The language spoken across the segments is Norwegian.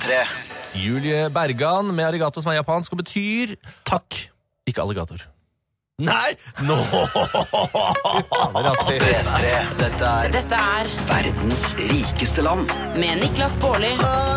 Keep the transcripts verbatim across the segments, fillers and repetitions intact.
tre. Julie Bergan med arigato som er japansk og betyr takk, ikke alligator. Nei! Nå! No. P tre. Dette er Dette er verdens rikeste land. med Niklas Baarli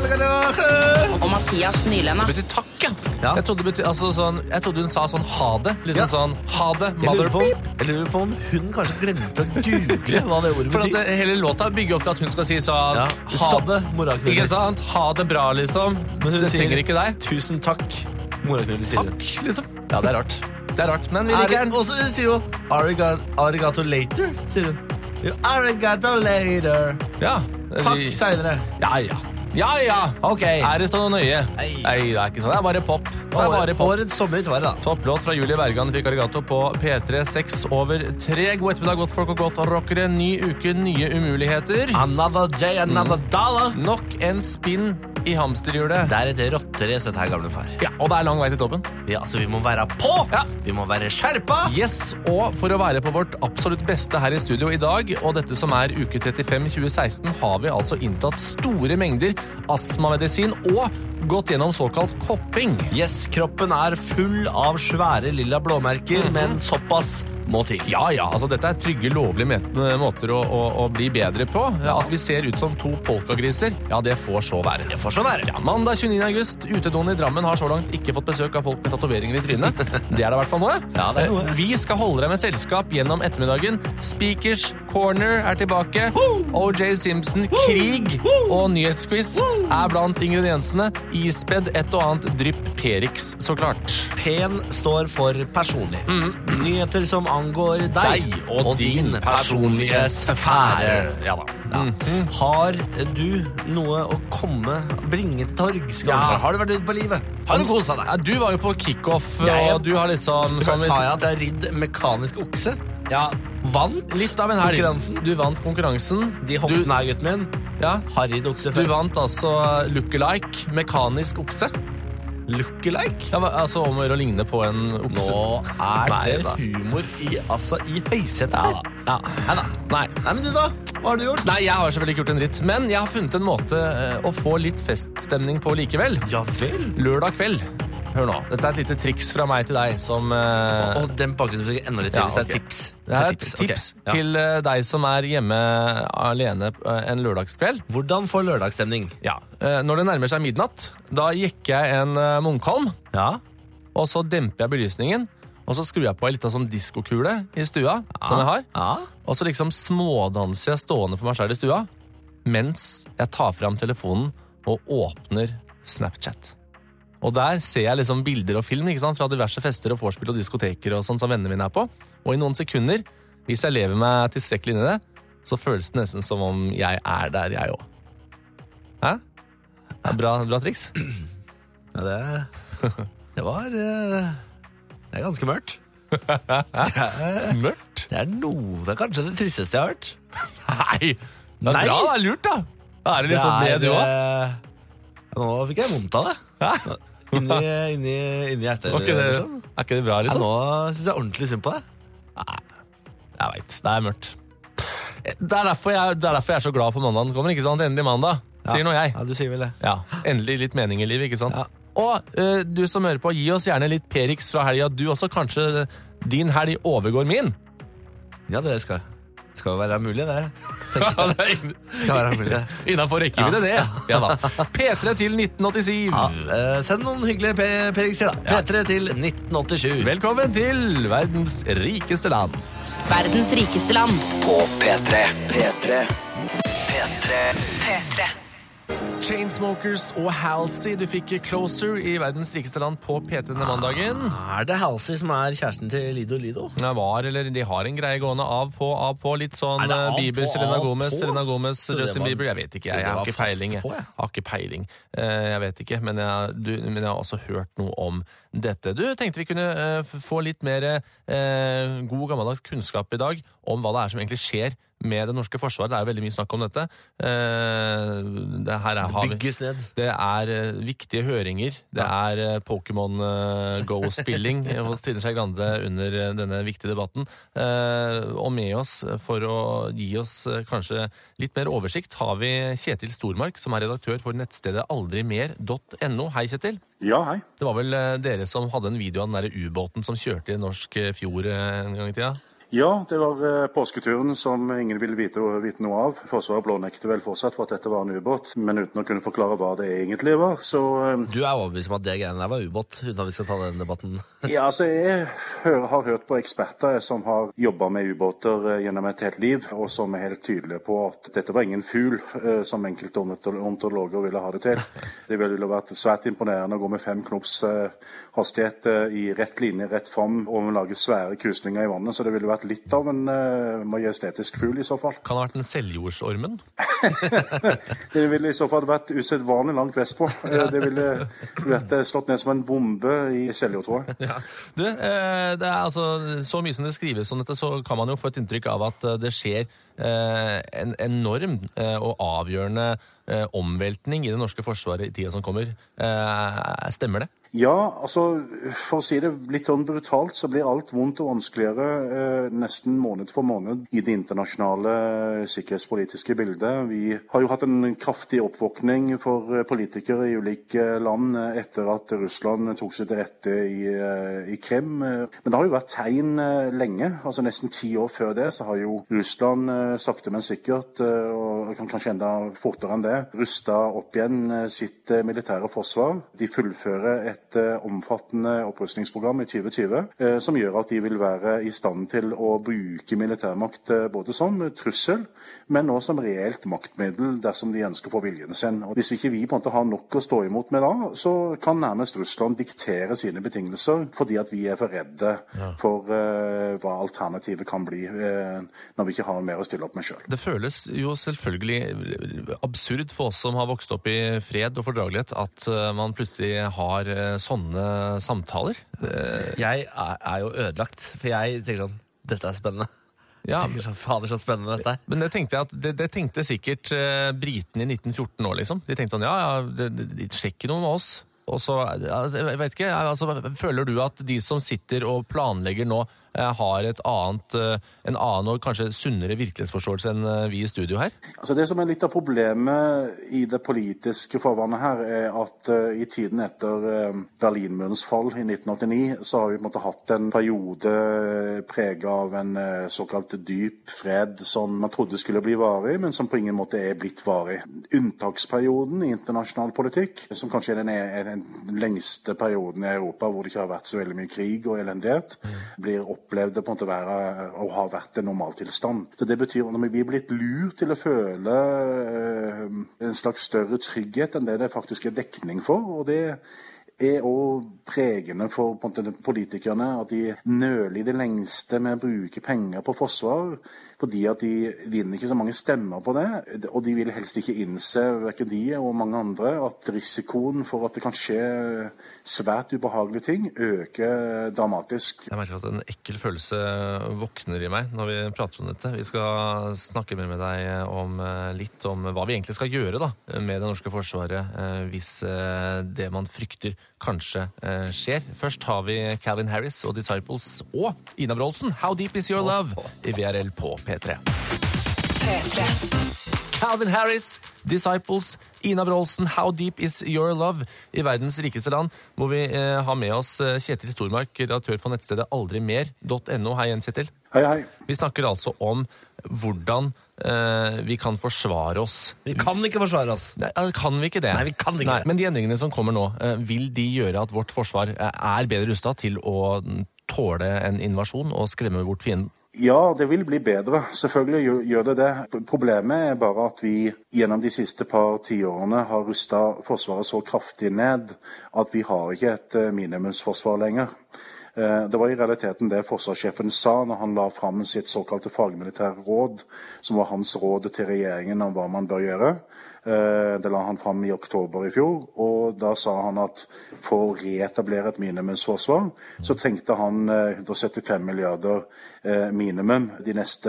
og Mathias Nylenda. Det betyr takk, ja. Ja. Jeg trodde, betyr, altså, sånn, jeg trodde hun sa sånn ha det. Liksom Ja. sånn ha det, Jeg mother lurer, på, beep. jeg lurer på om hun kanskje glemte å google hva det ordet For at betyr. det, hele låta bygger opp til at hun skal si sånn Ja. ha Ha det, moraknuller. Ikke sant? Ha det bra, liksom. Men hun Det sier, trenger ikke deg. tusen takk, moraknuller, sier hun. Takk, liksom. Ja, det er rart. Det er rart, men vi Er, liker den. og så sier hun arigato, arigato later, sier hun. Jo, arigato later. Ja, Takk vi- senere. Ja, ja. Ja, ja. Ok. Er det så nøye? Nei. Nei, det er ikke sånn. Det er bare pop. Det er bare pop. Årets sommerhit var det da. Topplåt fra Julie Bergan fikk arigato på P tre, seks over tre. God ettermiddag, godt folk og godt rockere. Ny uke, nye umuligheter. Another day, another dollar. Nok en spinn i hamsterhjulet. Det er et rotterace, dette her, gamle far. Ja, og det er lang vei til toppen. Ja, altså, vi må være på! Ja. Vi må være skjerpa! Yes, og for å være på vårt absolutt beste her i studio i dag, og dette som er uke trettifem tjue seksten, har vi altså inntatt store mengder astmamedisin og gått gjennom såkalt kopping. Yes, kroppen er full av svære lilla blåmerker, men såpass må til. Ja, ja, altså dette er trygge, lovlige met- måter å, å, å bli bedre på. Ja, at vi ser ut som to polkagriser, ja, det får så være. Det får så være. Ja, mandag tjueni august, utedoen i Drammen har så langt ikke fått besøk av folk med tatoveringer i trynet. Det er det i hvert fall noe. Ja, det er noe. Eh, Vi skal holde deg med selskap gjennom ettermiddagen. Speakers Corner er tilbake. O J Simpson, krig og nyhetsquiz er blant ingrediensene. Ispedd et og annet drypp Perix, så klart. Pen står for personlig. Nyheter som angår deg, Deg og din personlige sfære. Ja da. Ja. Har du noe å komme, bringe til torgs? Ja. Har du vært ute på livet? Har du koset deg? Ja, du var jo på kickoff, Jeg- og du har liksom Sa sånn, jeg at jeg ridd mekanisk okse? ja, Vant litt av en helg. konkurransen? Du vant konkurransen. De hoftene her, gutten min, Du, ja, har ridd okse du før. vant altså lookalike, mekanisk okse. Lookalike? Ja, altså om å gjøre å ligne på en okse. Nå er Nei, det da. humor i, altså, i høysetet her. Ja. Nei da. Nei. Nei, men du da? Hva har du gjort? Nei, jeg har selvfølgelig ikke gjort en dritt. Men jeg har funnet en måte eh, å få litt feststemning på likevel. Ja vel. Lørdag kveld. Hør nå, dette er et lite triks fra meg til deg som... eh, Og den bakgrunnsmusikken enda litt til Ja, hvis det ok. er tips. Det er et Hvis tips, ok. Ja. til eh, deg som er hjemme alene eh, en lørdagskveld. Hvordan få lørdagsstemning? Ja. Eh, Når det nærmer seg midnatt, da jekker jeg en eh, Munkholm, Ja. og så demper jeg belysningen, og så skrur jeg på en liten sånn diskokule i stua, som jeg har, Ja. og så liksom smådanser jeg stående for meg selv i stua, mens jeg tar frem telefonen og åpner Snapchat. Og der ser jeg liksom bilder og film, ikke sant, fra diverse fester og vorspiel og diskoteker og sånn som vennene mine er på. Og i noen sekunder, hvis jeg lever meg tilstrekkelig inn i det, så føles det nesten som om jeg er der, jeg også. Hæ? Det er bra, bra triks. Ja, det, det var eh, Det er ganske mørkt. Det er, Mørkt? det er noe Det er kanskje det tristeste jeg har hørt. Nei! Det er Nei. bra, det er lurt, da. Da er det liksom det, du også. eh, Nå fikk jeg vondt av det. Hæ? Inni, inni, inni hjertet. Var ikke det, liksom. er ikke det bra, Ja, liksom? nå syns jeg ordentlig synd på deg. Jeg vet, det er mørkt. Det er, derfor jeg, det er derfor jeg er så glad på mandagen kommer, ikke sant? Endelig mandag, sier nå jeg. Ja, du sier vel det. Ja, endelig litt mening i livet, ikke sant? Ja. Og eh, du som hører på, gi oss gjerne litt Perix fra helga. Du også, kanskje din helg overgår min. Ja, det skal, skal jo være mulig, det. Ja, det er inn- Skal være mulig, det. Innenfor rekkevidde, det. Ja da. P tre til nitten åttisyv. Ja, eh, send noen hyggelige P- Perikser, da. P tre til nitten åttisju. Velkommen til verdens rikeste land. Verdens rikeste land. På P tre. P tre. P tre. P tre. Chainsmokers og Halsey, du fikk Closer i verdens rikeste land på P tre denne mandagen. Er det Halsey som er kjæresten til Lido Lido? Det var, eller de har en greie gående av på, av på, litt sånn Er det av eh, Bieber, på, Selena av Gomez, på? Selena Gomez, Så det Justin var- Bieber, jeg vet ikke, jeg, det jeg har var ikke fast peiling. Jeg, på, jeg. har ikke peiling. Eh, Jeg vet ikke, men jeg, du, men jeg har også hørt noe om dette. Du, tenkte vi kunne eh, f- få litt mer eh, god gammeldags kunnskap i dag om hva det er som egentlig skjer med det norske forsvaret. Det er jo veldig mye snakk om dette. Eh, det her er, har vi, Bygges ned. det er eh, viktige høringer. Det er eh, Pokémon eh, Go-spilling hos Trine Skei Grande under eh, denne viktige debatten. Eh, og med oss for å gi oss eh, kanskje litt mer oversikt har vi Kjetil Stormark, som er redaktør for nettstedet aldrimer punktum no. Hei, Kjetil. Ja, hei. Det var vel eh, dere som hadde en video av den der ubåten som kjørte i norsk eh, fjord eh, en gang i tida? Ja, det var eh, påsketuren som ingen ville vite, vite noe av. Forsvaret blånekte vel fortsatt for at dette var en ubåt, men uten å kunne forklare hva det egentlig var. Så eh, Du er overbevist om at det greiene der var ubåt, uten at vi skal ta den debatten. ja, altså jeg hører, har hørt på eksperter som har jobbet med ubåter eh, gjennom et helt liv, og som er helt tydelige på at dette var ingen fugl, eh, som enkelte ornitologer ville ha det til. Det ville vært svært imponerende å gå med fem knops eh, hastighet eh, i rett linje, rett fram, og lage svære krusninger i vannet, så det ville vært litt av en uh, majestetisk fugl i så fall. Kan det ha vært en seljordsormen? Det ville i så fall vært usedvanlig langt vestpå. Uh, det ville vært slått ned som en bombe i Seljord, tror jeg. Ja. Du, eh, det er altså, så mye som det skrives om dette, så kan man jo få et inntrykk av at det skjer eh, en enorm eh, og avgjørende eh, omveltning i det norske forsvaret i tida som kommer. Eh, stemmer det? Ja, altså, for å si det litt sånn brutalt, så blir alt vondt og vanskeligere eh, nesten måned for måned i det internasjonale sikkerhetspolitiske bildet. Vi har jo hatt en kraftig oppvåkning for politikere i ulike land etter at Russland tok seg til rette i, i Krim. Men det har jo vært tegn lenge, altså nesten ti år før det, så har jo Russland sakte, men sikkert, og kanskje enda fortere enn det, rustet opp igjen sitt militære forsvar. De fullfører et et omfattende opprustningsprogram i tjue tjue, eh, som gjør at de vil være i stand til å bruke militærmakt eh, både som trussel, men også som reelt maktmiddel dersom de ønsker å få viljen sin. Og hvis vi ikke vi på en måte har nok å stå imot med da, så kan nærmest Russland diktere sine betingelser, fordi at vi er for redde ja. for eh, hva alternativet kan bli eh, når vi ikke har mer å stille opp med selv. Det føles jo selvfølgelig absurd for oss som har vokst opp i fred og fordragelighet, at uh, man plutselig har uh, sånne samtaler. Jeg er, er jo ødelagt, for jeg tenker sånn, dette er spennende. Ja, jeg tenker sånn, fader så spennende dette er. Men det tenkte jeg at det, det tenkte sikkert uh, britene i nitten fjorten år, liksom. De tenkte sånn, ja, ja, det, det, de sjekker noe med oss. Og så, jeg vet ikke, altså, føler du at de som sitter og planlegger nå, har et annet, en annen og kanskje sunnere virkelighetsforståelse enn vi i studio her? Altså det som er litt av problemet i det politiske forvannet her, er at uh, i tiden etter uh, Berlinmurens fall i nitten åttini, så har vi på en måte hatt en periode preget av en uh, såkalt dyp fred som man trodde skulle bli varig, men som på ingen måte er blitt varig. Unntaksperioden i internasjonal politikk, som kanskje er den, er den lengste perioden i Europa hvor det ikke har vært så veldig mye krig og elendighet, mm. blir opp opplevde på en måte å være og har vært en normaltilstand. Så det betyr at vi er blitt lurt til å føle en slags større trygghet enn det det faktisk er dekning for, og det er også pregende for på en måte, politikerne at de nøler i det lengste med å bruke penger på forsvar, fordi at de vinner ikke så mange stemmer på det, og de vil helst ikke innse, hverken de og mange andre, at risikoen for at det kan skje svært ubehagelige ting øker dramatisk. Jeg merker at en ekkel følelse våkner i meg når vi prater om dette. Vi skal snakke mer med deg om litt om hva vi egentlig skal gjøre da, med det norske forsvaret hvis det man frykter kanskje skjer. Først har vi Calvin Harris og Disciples og Ina Wroldsen, How Deep Is Your Love, i V R L på P tre. P tre. Calvin Harris, Disciples, Ina Wroldsen, How Deep Is Your Love, i verdens rikeste land, hvor vi eh, har med oss Kjetil Stormark, redaktør for nettstedet aldrimer punktum no. Hei igjen, Kjetil. Hei, hei. Vi snakker altså om hvordan eh, vi kan forsvare oss. Vi kan ikke forsvare oss. Nei, kan vi ikke det? Nei, vi kan ikke Nei, det. Men de endringene som kommer nå, eh, vil de gjøre at vårt forsvar er bedre rustet til å tåle en invasjon og skremme bort fienden? Ja, det vil bli bedre. Selvfølgelig gjør det det. Problemet er bare at vi gjennom de siste par tiårene har rustet forsvaret så kraftig ned at vi har ikke et minimumsforsvar lenger. Det var i realiteten det forsvarssjefen sa når han la fram sitt såkalte fagmilitære råd, som var hans råd til regjeringen om hva man bør gjøre. Det la han fram i oktober i fjor, og da sa han at for å reetablere et minimumsforsvar, så tenkte han hundre og syttifem milliarder minimum de neste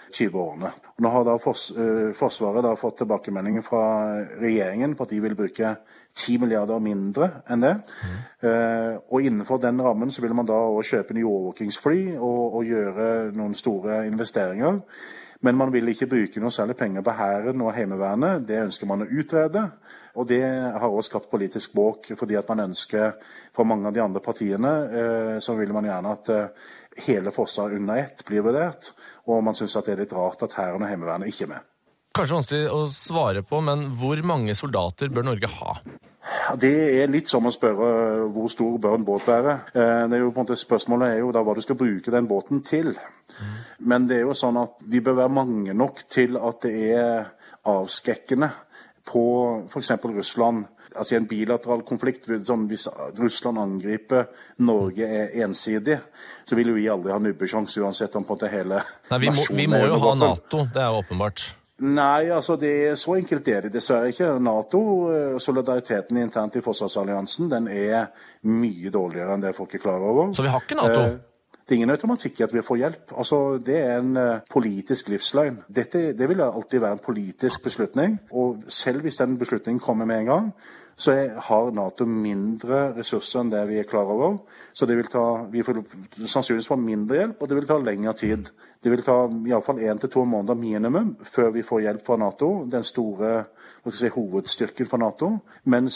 tjue årene. Nå har da fors, uh, Forsvaret da fått tilbakemeldinger fra regjeringen på at de vil bruke ti milliarder mindre enn det. Mm. Uh, og innenfor den rammen så vil man da også kjøpe nye overvåkingsfly og, og gjøre noen store investeringer. Men man vil ikke bruke noe særlig penger på hæren og heimevernet. Det ønsker man å utrede. Og det har også skapt politisk bråk, fordi at man ønsker, fra mange av de andre partiene, eh, så vil man gjerne at eh, hele Forsvaret under ett blir vurdert. Og man synes at det er litt rart at hæren og heimevernet ikke er med. Kanskje vanskelig å svare på, men hvor mange soldater bør Norge ha? Det er litt som å spørre hvor stor bør en båt være. Det er jo på en måte, spørsmålet er jo da hva du skal bruke den båten til. Mm. Men det er jo sånn at vi bør være mange nok til at det er avskrekkende på for eksempel Russland. Altså i en bilateral konflikt, sånn, hvis Russland angriper Norge er ensidig, så vil jo vi aldri ha nubbesjans uansett om på en måte hele Nei, vi må, vi må jo ha NATO, det er jo åpenbart. Nei, altså det er så enkelt det er det dessverre ikke. NATO, solidariteten internt i Forsvarsalliansen, den er mye dårligere enn det folk er klar over. Så vi har ikke NATO? Eh, det er ingen automatikk i at vi får hjelp. Altså, det er en uh, politisk livsløgn. Dette, det vil alltid være en politisk beslutning, og selv hvis den beslutningen kommer med en gang, så er, har NATO mindre ressurser enn det vi er klar over. Så det vil ta, vi får sannsynligvis få mindre hjelp, og det vil ta lengre tid. Det vil ta i alle fall en til to måneder minimum før vi får hjelp fra NATO, den store hva skal jeg si, hovedstyrken fra NATO. Mens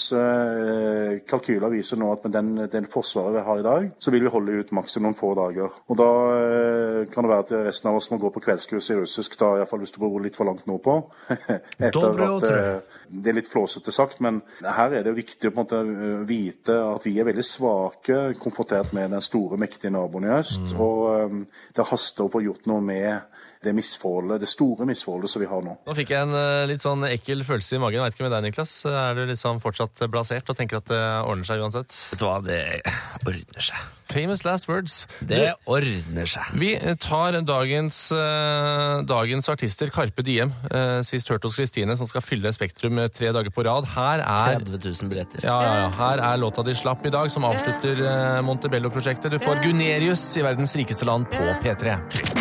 eh, kalkyler viser nå at med den, den forsvaret vi har i dag, så vil vi holde ut maksimum noen få dager. Og da eh, kan det være at resten av oss må gå på kveldskurs i russisk, da, i hvert fall hvis du bor litt for langt nordpå. Etter at eh, det er litt flåsete sagt, men her er det viktig å på en måte vite at vi er veldig svake konfrontert med den store, mektige naboen i øst, mm. og um, det haster å få gjort noe med det misforholdet, det store misforholdet som vi har nå. Nå fikk jeg en uh, litt sånn ekkel følelse i magen. Jeg vet ikke med deg, Niklas. Er du liksom fortsatt blasert og tenker at det ordner seg uansett? Vet du hva, det ordner seg. Famous last words. Det ordner seg. Vi tar dagens, uh, dagens artister, Carpe Diem, uh, sist hørt hos Kristine, som skal fylle Spektrum tre dager på rad. Her er tretti tusen billetter. Ja, ja, ja. Her er låta de slapp i dag, som avslutter uh, Montebello-prosjektet. Du får Gunerius i verdens rikeste land på P tre.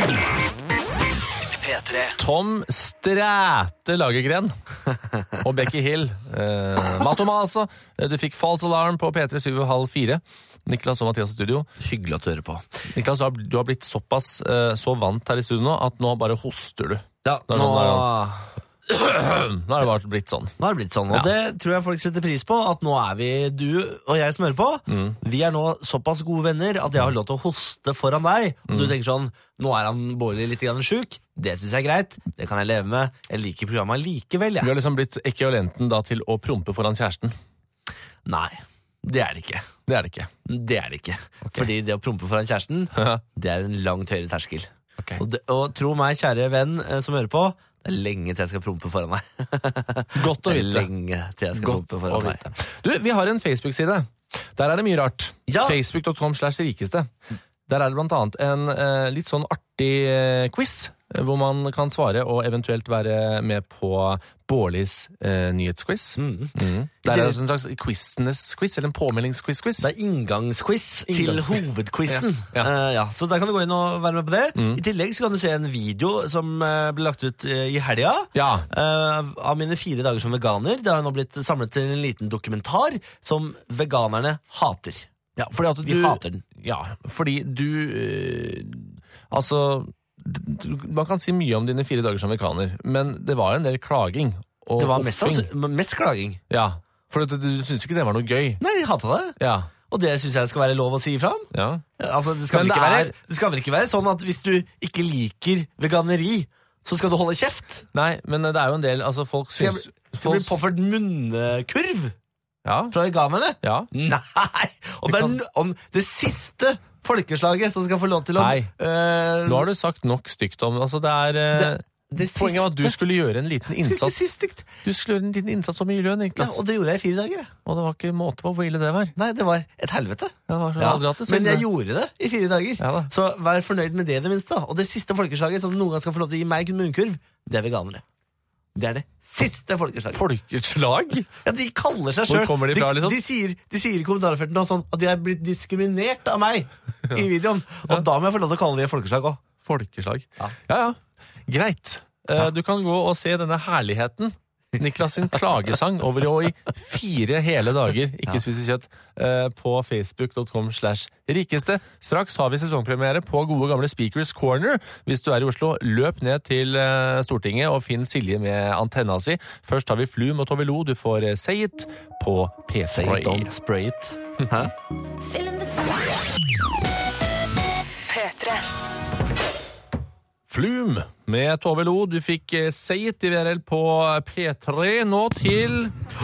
P tre. Tom Stræte Lagergren og Becky Hill. Eh, Matoma, altså. Du fikk False Alarm på P tre syv og halv fire. Niklas og Mathias i studio. Hyggelig at du hører på. Niklas, du har blitt såpass eh, så vant her i studio nå, at nå bare hoster du. Ja, nå... Sånn, nå har det bare blitt sånn. Nå har det blitt sånn, og ja. Det tror jeg folk setter pris på. At nå er vi, du og jeg som hører på, mm. vi er nå såpass gode venner at jeg har lov til å hoste foran deg. Og mm. du tenker sånn, nå er han Bårli litt grann syk. Det synes jeg er greit, det kan jeg leve med. Jeg liker programmet likevel, ja. Du har liksom blitt ekvivalenten da til å prompe foran kjæresten. Nei, det er det ikke. Det er det ikke. Det er det ikke. Okay. Fordi det å prompe foran kjæresten, det er en langt høyere terskel. Okay. Og, det, og tro meg, kjære venn eh, som hører på, det er lenge til jeg skal prompe foran deg. Godt å vite. Det er lenge til jeg skal Godt prompe foran deg. Du, vi har en Facebook-side. Der er det mye rart. Ja. Facebook punktum com slash rikeste. Der er det blant annet en eh, litt sånn artig eh, quiz, hvor man kan svare og eventuelt være med på Bårlis eh, nyhetsquiz. Mm. Mm. Det er en slags quizenes quiz, eller en påmeldingsquiz-quiz. Det er inngangsquiz til Inngangsquiz. hovedquizen. Ja. Ja. Uh, ja, så der kan du gå inn og være med på det. Mm. I tillegg så kan du se en video som uh, ble lagt ut uh, i helga ja. uh, av mine fire dager som veganer. Det har nå blitt samlet til en liten dokumentar som veganerne hater. Ja, fordi at De du, hater den. Ja, fordi du øh, Altså du, man kan si mye om dine fire dager som veganer, men det var en del klaging. Og det var mest, altså, mest klaging. Ja, for du, du syntes ikke det var noe gøy. Nei, jeg hatet det. Ja. Og det synes jeg skal være lov å si ifra om. Ja. Altså, det, skal det, vel ikke er... være, det skal vel ikke være sånn at hvis du ikke liker veganeri, så skal du holde kjeft. Nei, men det er jo en del altså, folk syns Skal jeg bli påført munnkurv ja. fra veganerne? Ja. Nei! Og det er om det siste folkeslaget som skal få lov til å Nei, øh, nå har du sagt nok stygt om altså, det er øh, det, det poenget var at du skulle gjøre en liten innsats si stygt. Du skulle gjøre en liten innsats som miljø, Niklas. Ja, og det gjorde jeg i fire dager. Og det var ikke måte på hvor ille det var. Nei, det var et helvete. Ja, det var så ja. aldri hatt det, så Men jeg det. gjorde det i fire dager. Ja, så vær fornøyd med det, det minste. Og det siste folkeslaget som noen gang skal få lov til å gi meg en munnkurv, det er veganere. Det er det siste folkeslaget. Folkeslag? Ja, de kaller seg selv. Hvor kommer de fra, liksom? De, de, sier, de sier i kommentarfelten sånn at de er blitt diskriminert av meg i videoen. Og ja. Da må jeg få lov til å kalle de folkeslag også. Folkeslag. Ja, ja. ja. Greit. Uh, du kan gå og se denne herligheten. Niklas sin klagesang over å i fire hele dager ikke spise kjøtt uh, på facebook dot com slash rikeste. Straks har vi sesongpremiere på gode gamle Speakers Corner. Hvis du er i Oslo, løp ned til uh, Stortinget og finn Silje med antenna si. Først har vi Flum og Tove Lo. Du får uh, Say It på P tre. Say it, don't spray it. Hæ? P tre. Flum med Tove Lo. Du fikk eh, Say It i V R L på P tre. Nå til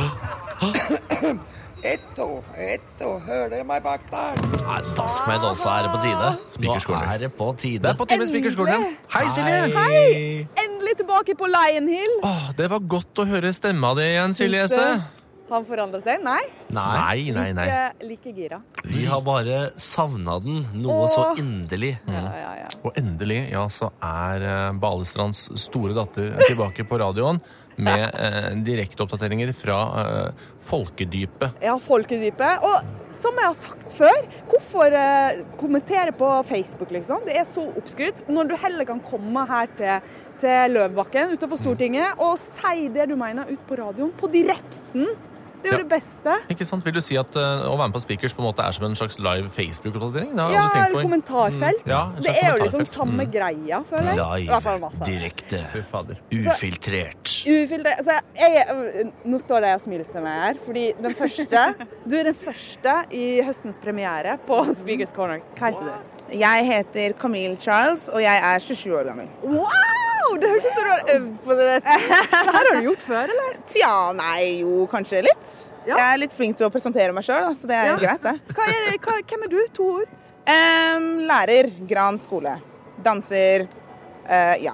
Etto, etto, hører dere meg bak der? Nei, dask meg dansa, er det på tide? Speakers Nå Corner. er det på tide. Det er på time Speakers Corner. Hei, Silje! Hei! Endelig tilbake på Lion Hill. Åh, det var godt å høre stemma di igjen, Silje Esse. Han forandret seg? Nei, Nei, Nei, nei, nei. ikke like gira. vi har bare savnet den noe Åh. så inderlig. Ja, ja, ja. Og endelig, ja, så er eh, Balestrands store datter tilbake på radioen med eh, direkteoppdateringer fra eh, folkedypet. Ja, folkedypet. Og som jeg har sagt før, hvorfor eh, kommentere på Facebook, liksom? Det er så oppskrytt. Når du heller kan komme her til, til Løvbakken utenfor Stortinget og si det du mener ut på radioen, på direkten. Det er jo Ja. det beste. Ikke sant? Vil du si at eh, å være med på Speakers på en måte er som en slags live Facebook-oppdatering? Det har jeg Ja, aldri tenkt eller på. kommentarfelt. Mm, ja, en det slags er jo liksom kommentarfelt. samme Mm. greia, føler jeg. I hvert fall Live, masse. direkte, Fy fader. ufiltrert. Ufiltrert. Altså, jeg, nå står jeg og smiler til meg her, fordi den første, du er den første i høstens premiere på Speakers Corner. Hva heter du? Jeg heter Camille Charles, og jeg er tjuesju år gammel. Wow! Det høres ut som du har øvd på det. Det her har du gjort før, eller? Tja, nei, jo, kanskje litt. Ja. Jeg er litt flink til å presentere meg selv, så det er Ja. greit, det. Hva er det? Hva, hvem er du? To ord? Em, lærer, Gran skole. Danser, eh, ja.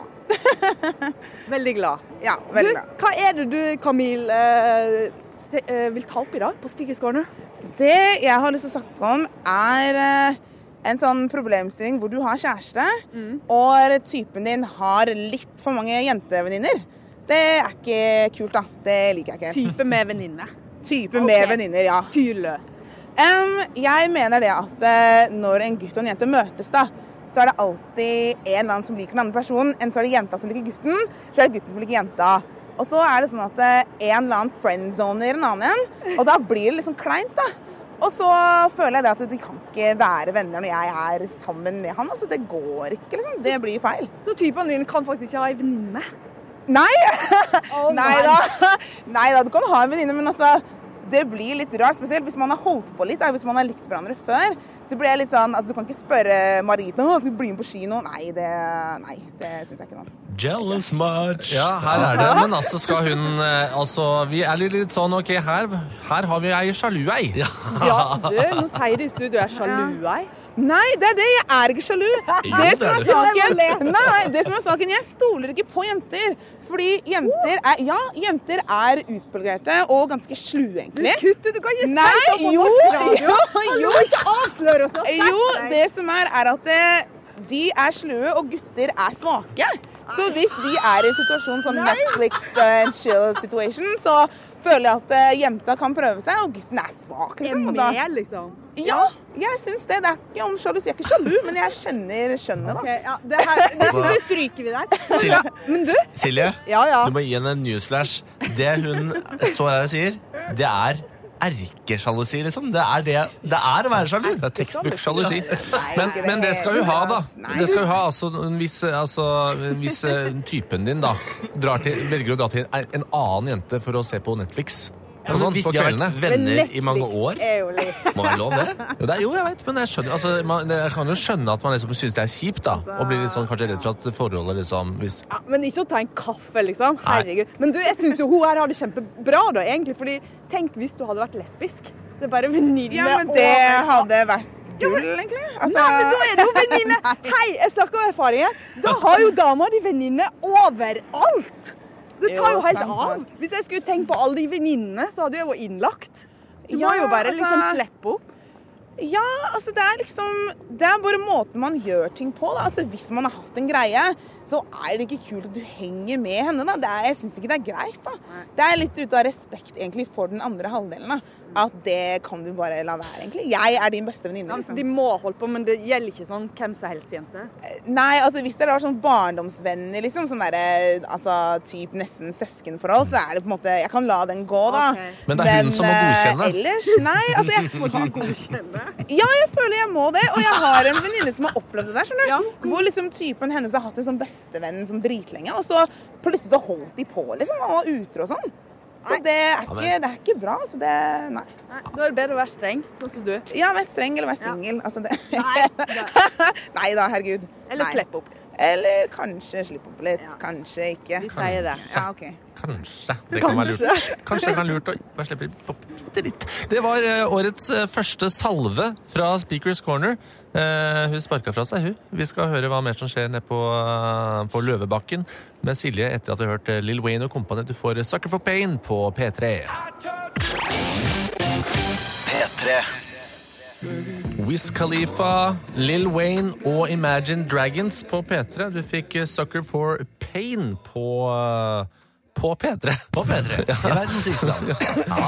Veldig glad. Ja, Du, veldig bra. hva er det du, Camille, eh, te- eh, vil ta opp i dag på Speakers Corner? Det jeg har lyst til å snakke om er eh, en sånn problemstilling hvor du har kjæreste, og typen din har litt for mange jentevenninner. Det er ikke kult, da. Det liker jeg ikke. Type med venninne. Type Ok. med venninner, ja. Fyr løs. Em, jeg mener det at eh, når en gutt og en jente møtes, da, så er det alltid en eller annen som liker den andre personen. Enten så er det jenta som liker gutten, så er det gutten som liker jenta. Og så er det sånn at eh, en eller annen friendzoner en annen igjen, og da blir det liksom kleint, da. Og så føler jeg det at de kan ikke være venner når jeg er sammen med han. Altså, det går ikke, liksom. Det blir feil. Så typene dine kan faktisk ikke ha en venninne. Nei! Oh Nei my. da. Nei da, du kan ha en venninne, men altså, det blir litt rart, spesielt hvis man har holdt på litt, da, hvis man har likt hverandre før. Så blir jeg litt sånn, altså du kan ikke spørre Marit nå, skal du bli med på kino? Nei, det, nei, det synes jeg ikke noe. Jealous much. Ja, her er det. Men altså skal hun eh, Altså, vi er litt, litt sånn, ok, her, her har vi ei sjalu ei. Ja. Ja, du, nå sier de i studio er sjalu, ei. Nei, det er det, jeg er ikke sjalu. Det det er som er det. saken, nei, det som er saken, jeg stoler ikke på jenter. Fordi jenter er, ja, jenter er utspolgerte og ganske slu, egentlig. Kutt ut, du kan ikke Nei, si sånn på jo, norsk radio. jo, Han jo. må ikke avsløre oss. Jo, det som er, er at eh, de er slue, og gutter er svake. Så hvis de er i en situasjon sånn Netflix and chill situation, så føler jeg at eh, jenta kan prøve seg, og gutten er svak. Er Liksom. Og da, med, liksom. ja, jeg syns det. Det er ikke om sjalusi. Jeg er ikke sjalu, men jeg kjenner skjønnet, da. Ok, ja, det her, det synes jeg stryker vi der. Silje, Men du, Silje, ja, ja. du må gi henne en newsflash. Det hun står her og sier, det er erkesjalusi, liksom. Det er det det er å være sjalu. Det er tekstbook-sjalusi. Nei, Men, ikke men det skal hun ha, da. Nei. Det skal hun ha, altså, hvis, altså, hvis eh, typen din da drar til, velger å dra til en en annen jente for å se på Netflix. Ja, Og men sånn, hvis på de har kveldene. vært venner i mange Netflix år, er jo litt... må være lov det. Jo, det er, jo, jeg vet, men jeg skjønner, altså, man, jeg kan jo skjønne at man liksom synes det er kjipt, da. Og blir litt sånn, kanskje redd for at forholdet liksom hvis, Ja, men ikke å ta en kaffe, liksom. Herregud. Men du, jeg synes jo hun her har det kjempebra, da, egentlig. Fordi tenk hvis du hadde vært lesbisk. Det er bare venninne Ja, men det hadde vært gull, egentlig. Altså, Nei, men da er det jo venninne. Hei, jeg snakker om erfaringer. Da har jo dama di venninne overalt. Det tar jo Jo, helt sant, av. sant. Hvis jeg skulle tenkt på alle de venninnene, så hadde jeg vært innlagt. Du Ja, må jo bare altså- liksom slippe opp. Ja, altså det er liksom Det er bare måten man gjør ting på, da. Altså hvis man har hatt en greie, så er det ikke kult at du henger med henne, da. Det er, jeg synes ikke det er greit, da. Det er litt ut av respekt, egentlig, for den andre halvdelen, da. At det kan du bare la være, egentlig. Jeg er din beste venninne, Ja, liksom. de må holde på, men det gjelder ikke sånn hvem som helst jente. Nei, altså hvis det er sånn barndomsvenner, liksom, sånn der, altså typ nesten søskenforhold, så er det på en måte, jeg kan la den gå, da. Ok. Men det er hun som må godkjenne. eh, Ellers, nei, altså jeg... Må du godkjenne? Ja, jeg føler jeg må det, og jeg har en venninne som har opplevd det der, skjønner du? Ja. Hvor liksom typen hennes har hatt en sånn bestevenn som dritlenge, og så plutselig så holdt de på, liksom, og var utro og sånn. Så det er ikke, det er ikke bra, så det, nei. Nei, da er det bedre å være streng, sånn som du. Ja, vær streng eller vær singel, altså det. Nei, Nei da, herregud. Eller Nei. slipp opp. Eller kanskje slippe opp litt, Ja. kanskje ikke. Vi sier det. Ja, ok. Kanskje. Det kan være lurt. Kanskje det kan være lurt å bare slippe på bitte litt. Det var eh, årets eh, første salve fra Speakers Corner. Eh, hun sparka fra seg, hun. Vi skal høre hva mer som skjer nede på, eh, på Løvebakken med Silje etter at vi har hørt eh, Lil Wayne og Company. Du får Sucker for Pain på P tre. P tre. Wiz Khalifa, Lil Wayne og Imagine Dragons på P tre. Du fikk eh, Sucker for Pain på, eh, på P tre. På P tre. I verdens rikeste.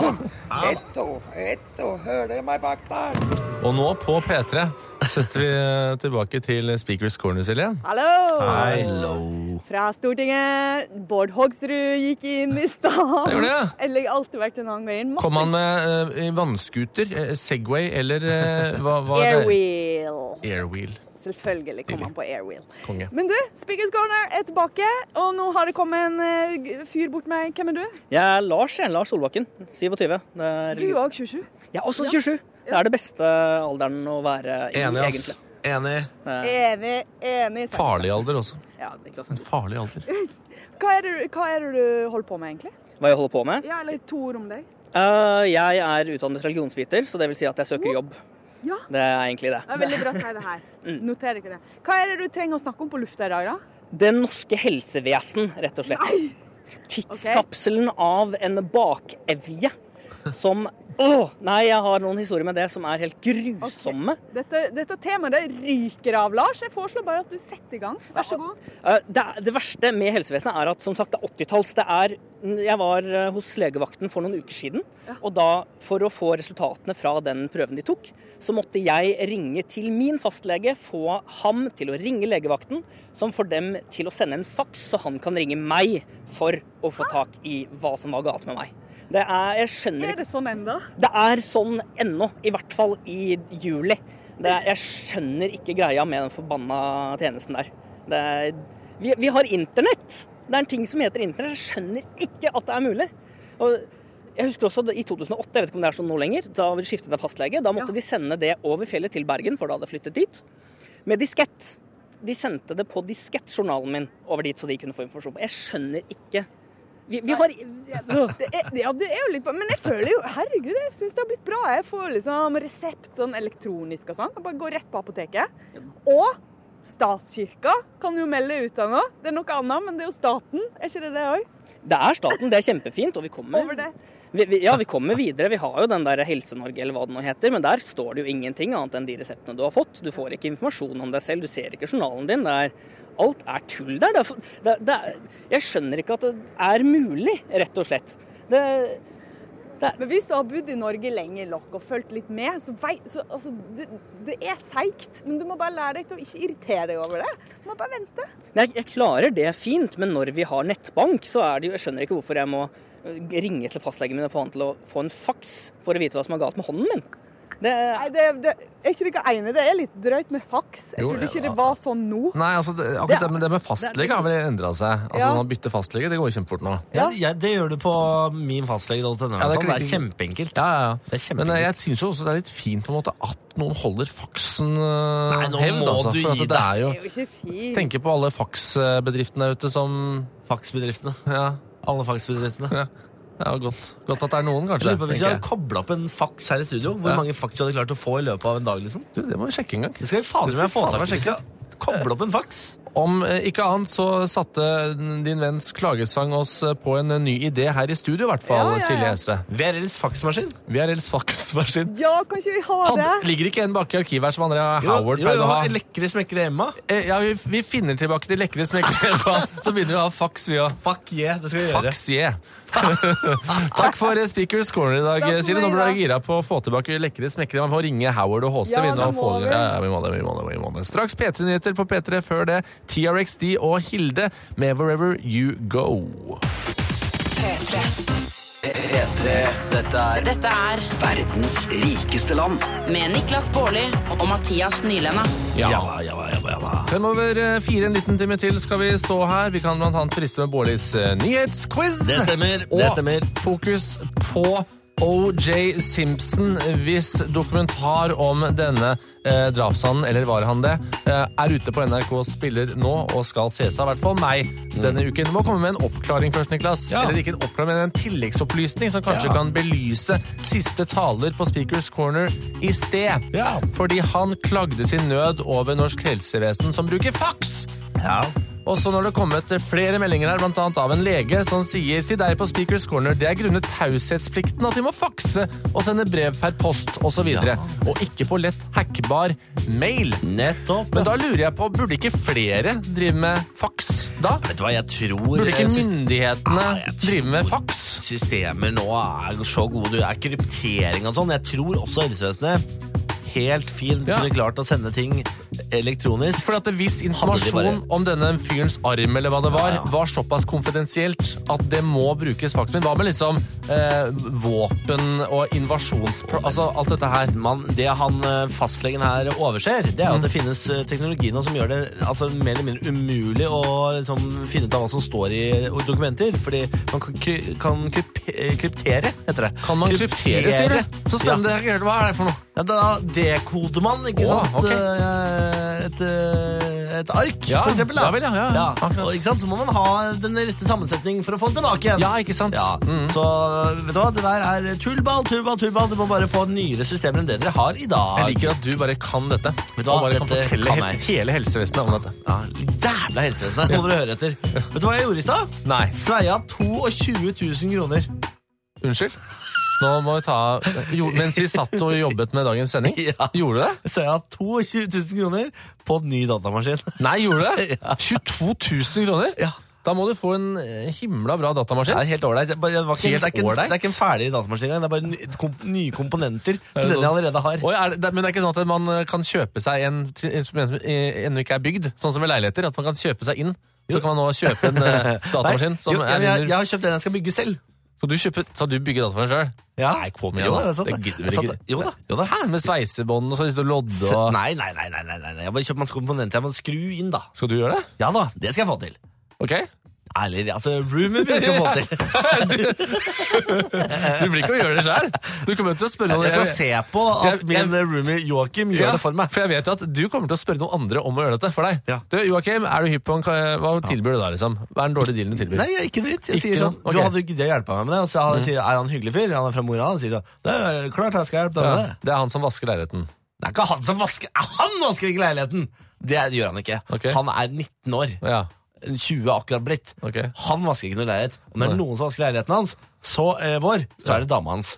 Etto, etto, hører dere meg bak der? Og nå på P tre setter vi tilbake til Speakers Corner, Silje. Hallo! Hello. Fra Stortinget. Bård Hoksrud gikk inn i stad. Det gjorde det. Eller jeg har alltid vært en annen vei inn. Masse Kom han med uh, vannskuter, uh, Segway eller uh, hva var det? Airwheel. Airwheel. Selvfølgelig kom Stilig. han på Airwheel. Konge. Men du, Speakers Corner er tilbake, og nå har det kommet en eh, fyr bort meg. Hvem er du? Jeg er Lars, jeg. Lars Solbakken. syvogtyve. Det er... Du er også tjuesju. Jeg er også tjuesju. Det er det beste alderen å være i, Enig, ass. egentlig. Enig. Eh, Enig, enig. sagt. Farlig alder også. Ja, det er ikke En sant. farlig alder. Hva er, det, hva er det du holder på med, egentlig? Hva jeg holder på med? Ja, eller to ord om deg. Eh, jeg er utdannet religionsviter, så det vil si at jeg søker jobb. Ja. Det er egentlig det. Det er veldig bra å si det her. Noter ikke det. Hva er det du trenger å snakke om på lufta i dag, da? Det norske helsevesen, rett og slett. Nei! Tidskapselen av en bakevje som... Åh, nei, jeg har noen historier med det som er helt grusomme. Dette, dette temaet det ryker av, Lars. Jeg foreslår bare at du setter i gang. Vær så god. Eh, Det, er- det verste med helsevesenet er at som sagt det er åttitalls. Det er, jeg var eh, hos legevakten for noen uker siden, og da for å få resultatene fra den prøven de tok, så måtte jeg ringe til min fastlege, få ham til å ringe legevakten, som får dem til å sende en faks, så han kan ringe meg for å få tak i hva som var galt med meg. Det er, jeg skjønner Er det sånn enda? Det er sånn ennå, i hvert fall i juli. Det er, jeg skjønner ikke greia med den forbanna tjenesten der. Det er, vi, vi har internett. Det er en ting som heter internett. Jeg skjønner ikke at det er mulig. Og jeg husker også i to tusen og åtte, jeg vet ikke om det er sånn nå lenger, da vi skiftet av fastlege, da måtte Ja. de sende det over fjellet til Bergen, for da hadde jeg flyttet dit, med diskett. De sendte det på diskettjournalen min over dit, så de kunne få informasjon. Jeg skjønner ikke. Vi, vi har... Det er, ja, det er jo litt bra. Men jeg føler jo, herregud, jeg synes det har blitt bra. Jeg får liksom resept sånn elektronisk og sånn. Jeg bare går rett på apoteket. Og statskirka kan jo melde ut av noe. Det er noe annet, men det er jo staten. Er ikke det det også? Det er staten, det er kjempefint, og vi kommer... Over det. Vi, vi, ja, vi kommer videre. Vi har jo den der Helse-Norge, eller hva det nå heter, men der står det jo ingenting annet enn de reseptene du har fått. Du får ikke informasjon om deg selv, du ser ikke journalen din. Det er, alt er tull der. Det er, det, det er, jeg skjønner ikke at det er mulig, rett og slett. Det, det, Men hvis du har bodd i Norge lenge nok og følt litt med, så, vei, så altså, det, det er seigt. Men du må bare lære deg til å ikke irritere deg over det. Du må bare vente. jeg, jeg klarer det fint, men når vi har nettbank, så er det jo, jeg skjønner ikke hvorfor jeg må ringe til fastlegen min og få han til å få en faks for å vite hva som er galt med hånden min. Det, Nei, det, det, er ikke dere enig? Det er litt drøyt med faks. Jeg Jo, trodde ikke ja. det var sånn nå. Nei, altså, det, akkurat det, med, det med fastlege har vel endret seg. Altså, Ja. sånn bytte fastlege, det går kjempefort nå. Ja, ja, det gjør du på minfastlege punktum no. Ja, det er det, det er klikken. kjempeenkelt. Ja, ja, Det er ja. kjempeenkelt. Men eh, jeg synes jo også det er litt fint på en måte at noen holder faksen uh, Nei, nå hevd, må altså. du For at gi det deg. er jo, Det er jo ikke fint. tenker på alle faksbedriftene der ute som, Faksbedriftene. ja, Alle faksbedriftene. ja. Det er jo godt, godt at det er noen, Jeg kanskje. lurer på, Hvis vi tenker hadde jeg. koblet opp en faks her i studio, hvor Ja. mange faks du hadde klart å få i løpet av en dag? liksom? Du, det må vi sjekke en gang. Det skal vi fader Det skal meg få fader tak meg i. Vi skal koble opp en faks. Om ikke annet så satte din venns klagesang oss på en ny idé her i studio, i hvert fall, Ja, ja, ja. Silje Hesse. V R Ls faksmaskin. V R Ls faksmaskin. Ja, kan ikke vi ha det? Hadde, ligger ikke en bak i arkivet her som Andrea Jo, Howard jo, pleide jo, å ha? lekre smekkere Emma. Eh, Ja, vi, vi finner tilbake til lekre smekker, så begynner vi å ha faks, vi også. Fuck yeah, det skal vi gjøre. Faks, yeah. Takk for Speakers Corner i dag, Takk for Silje. Nå meg, blir da. jeg gira på å få tilbake lekre smekkere. Man får ringe Howard og H C. Ja, vi nå det må får- vi. Ja, ja, vi må det, vi må det, vi må det. Straks P tre-nyheter på P tre, før det T R X D og Hilde med Wherever You Go. P tre. Dette er Dette er verdens rikeste land. med Niklas Baarli og Mathias Nylenda. Ja. Jabba, jabba, jabba, jabba. Fremover eh, fire, en liten time til skal vi stå her. Vi kan blant annet friste med Bårlis eh, nyhetsquiz. Det stemmer, Og det stemmer. fokus på O J Simpson, hvis dokumentar om denne eh, drapshandelen, eller var han det, eh, er ute på N R K spiller nå og skal ses av, i hvert fall meg denne uken. Du må komme med en oppklaring først, Niklas. Ja. Eller ikke en oppklaring, men en tilleggsopplysning som kanskje Ja. kan belyse siste taler på Speakers Corner i sted. Ja. Fordi han klagde sin nød over norsk helsevesen som bruker faks. Ja. Og så når det kommet flere meldinger her, blant annet av en lege som sier til deg på Speakers Corner, det er grunnet taushetsplikten at de må fakse og sende brev per post og så videre. Og ikke på lett hackbar mail. Nettopp. Men da lurer jeg på, burde ikke flere drive med faks da? Vet du hva, jeg tror Burde ikke eh, syst- myndighetene Ja, jeg tror- drive med faks? Systemer nå er så gode, det er kryptering og sånn. Jeg tror også helsevesenet helt fint Ja. kunne klart å sende ting elektronisk. For at det hvis Hadde de informasjon bare- om denne fyrens arm eller hva det var, Ja, ja. var såpass konfidensielt at det må brukes faks. Men hva med liksom eh, våpen og invasjons... Altså alt dette her. Man, det han eh, fastlegen her overser, det er jo at det finnes eh, teknologi nå som gjør det altså, mer eller mindre umulig å liksom, finne ut av hva som står i dokumenter. Fordi man kan, kry- kan kryp kryptere, heter det. Kan man kryptere, sier du? Så spennende. Jeg har ikke hørt. Hva er det for noe? Ja, da dekoder man, ikke Å, sant? ok. Eh, Et, eh, et ark, Ja, for eksempel. Da. ja vel, ja, ja, akkurat. Og, ikke sant? Så må man ha den rette sammensetning for å få den tilbake igjen. Ja, ikke sant? Ja, Mm. Så vet du hva, det der er tullball, tullball, tullball. Du må bare få nyere systemer enn det dere har i dag. Jeg liker at du bare kan dette. Vet du hva? Og bare kan Dette fortelle kan he jeg. hele helsevesenet om dette. Ja, jævla helsevesenet, må dere høre etter. Vet du hva jeg gjorde i stad? Nei, Sveia tjueto tusen kroner. unnskyld. Nå må vi ta... Jo, mens vi satt og jobbet med dagens sending. Ja. Gjorde du det? Sveia tjueto tusen kroner på en ny datamaskin. Nei, gjorde du det? Ja. tjueto tusen kroner? Ja. Da må du få en eh, himla bra Det datamaskin. er helt ålreit. Det, er bare- det, var ikke- Helt det, er ikke en- ålreit? det er ikke en ferdig datamaskin engang. Det er bare ny, kom, nye komponenter til den jeg allerede har. Oi, er det, det- men det er ikke sånn at man eh, kan kjøpe seg en til- som en- eh, ennå ikke er bygd, sånn som med leiligheter, at man kan kjøpe seg inn. Så kan man nå kjøpe en eh, datamaskin Nei, som jo, er jeg, jeg, under... jeg har kjøpt den jeg skal bygge selv. Skal du, kjøpe, skal du bygge datamaskin selv? Ja. Nei, kom igjen Jo, da. det er sant, Det det. gidder Jeg vi satt- ikke. Jo da, jo da. Hæ, med sveisebånd og så litt lodde og... Nei, nei, nei, nei, nei, nei. Jeg har bare kjøpt masse komponenter jeg må skru inn, da. Skal du gjøre det? Ja da, det skal jeg få til. Ok? Eller, altså, roomien min skal jeg få til. Du blir ikke å gjøre det selv. Du kommer til å spørre noen... Jeg skal se på at Jeg- jeg- min roomie Joachim gjør Ja, det for meg. For jeg vet jo at du kommer til å spørre noen andre om å gjøre dette for deg. Ja. Du, Joakim, er du hypp på en... ka- Hva tilbyr du da, liksom? Hva er den dårlige dealen du tilbyr? Nei, jeg er ikke dritt. Jeg Ikke sier sånn, noe? du Ok. hadde giddet å hjelpe meg med det. Og så han sier, er han en hyggelig fyr? Han er fra Mo i Rana. Han sier sånn, det er klart jeg skal hjelpe deg Ja, med det. det er han som vasker leiligheten. Det er ikke han som vasker, han vasker ikke leiligheten! Det gjør han ikke. Ok. Han er nitten år. Ja, tjue akkurat blitt. ok. Han vasker ikke noe leilighet. Og når det er Nei. noen som vasker leiligheten hans, så eh, vår, så er det dama hans.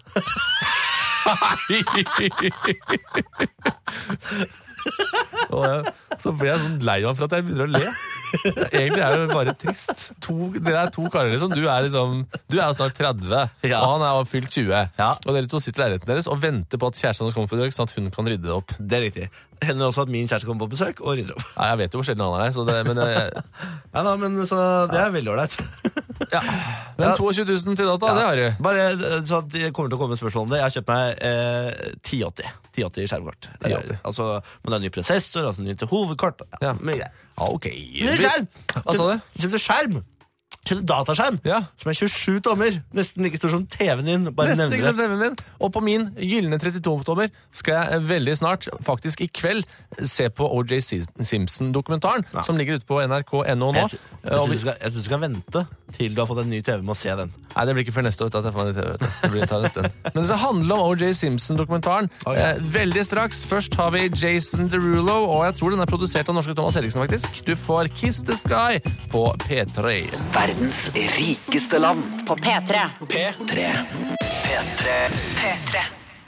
Og jeg, så blir jeg sånn lei meg for at jeg begynner å le. Egentlig er det bare trist. To, dere er to karer, liksom. Du er liksom Du er jo snart tretti, Ja. og han er jo fylt tjue. Ja. Og dere to sitter i leiligheten deres og venter på at kjæresten hans kommer på besøk, sånn at hun kan rydde det opp. Det er riktig. Det hender også at min kjæreste kommer på besøk og rydder opp. Nei, jeg vet jo hvor sjelden han er her, så det, men, jeg, Ja da, men så det er veldig ålreit. ja. men tjueto tusen til data, det har du. Bare eh, så at det kommer til å komme spørsmål om det. Jeg har kjøpt meg eh, ti åtti. ti åtti skjermkort. Det er- ti åtti. Altså, men det er ny prosessor, altså nytt hovedkort. Ja, Ja. mye greier. Ja, ok. Ny skjerm! Hva sa du? Kjøpte skjerm! til dataskjerm, Ja. som er tjuesju tommer, nesten like stor som T V-en din. Bare Nesten nevne ikke det. som T V-en min. Og på min gylne trettito-tommer skal jeg veldig snart, faktisk i kveld, se på O J Simpson-dokumentaren, Ja. som ligger ute på N R K punktum no nå. Jeg, sy- jeg, synes du skal, jeg synes du skal vente til du har fått en ny T V med å se den. Nei, det blir ikke før neste år vet du, at jeg får en T V. Vet du. Det blir tar en stund. Men det skal handle om O J Simpson-dokumentaren Oh, ja. eh, veldig straks. Først har vi Jason Derulo, og jeg tror den er produsert av norske Thomas Eriksen, faktisk. Du får Kiss the Sky på P tre. Verdens rikeste land. På P tre. P tre. P tre. P tre.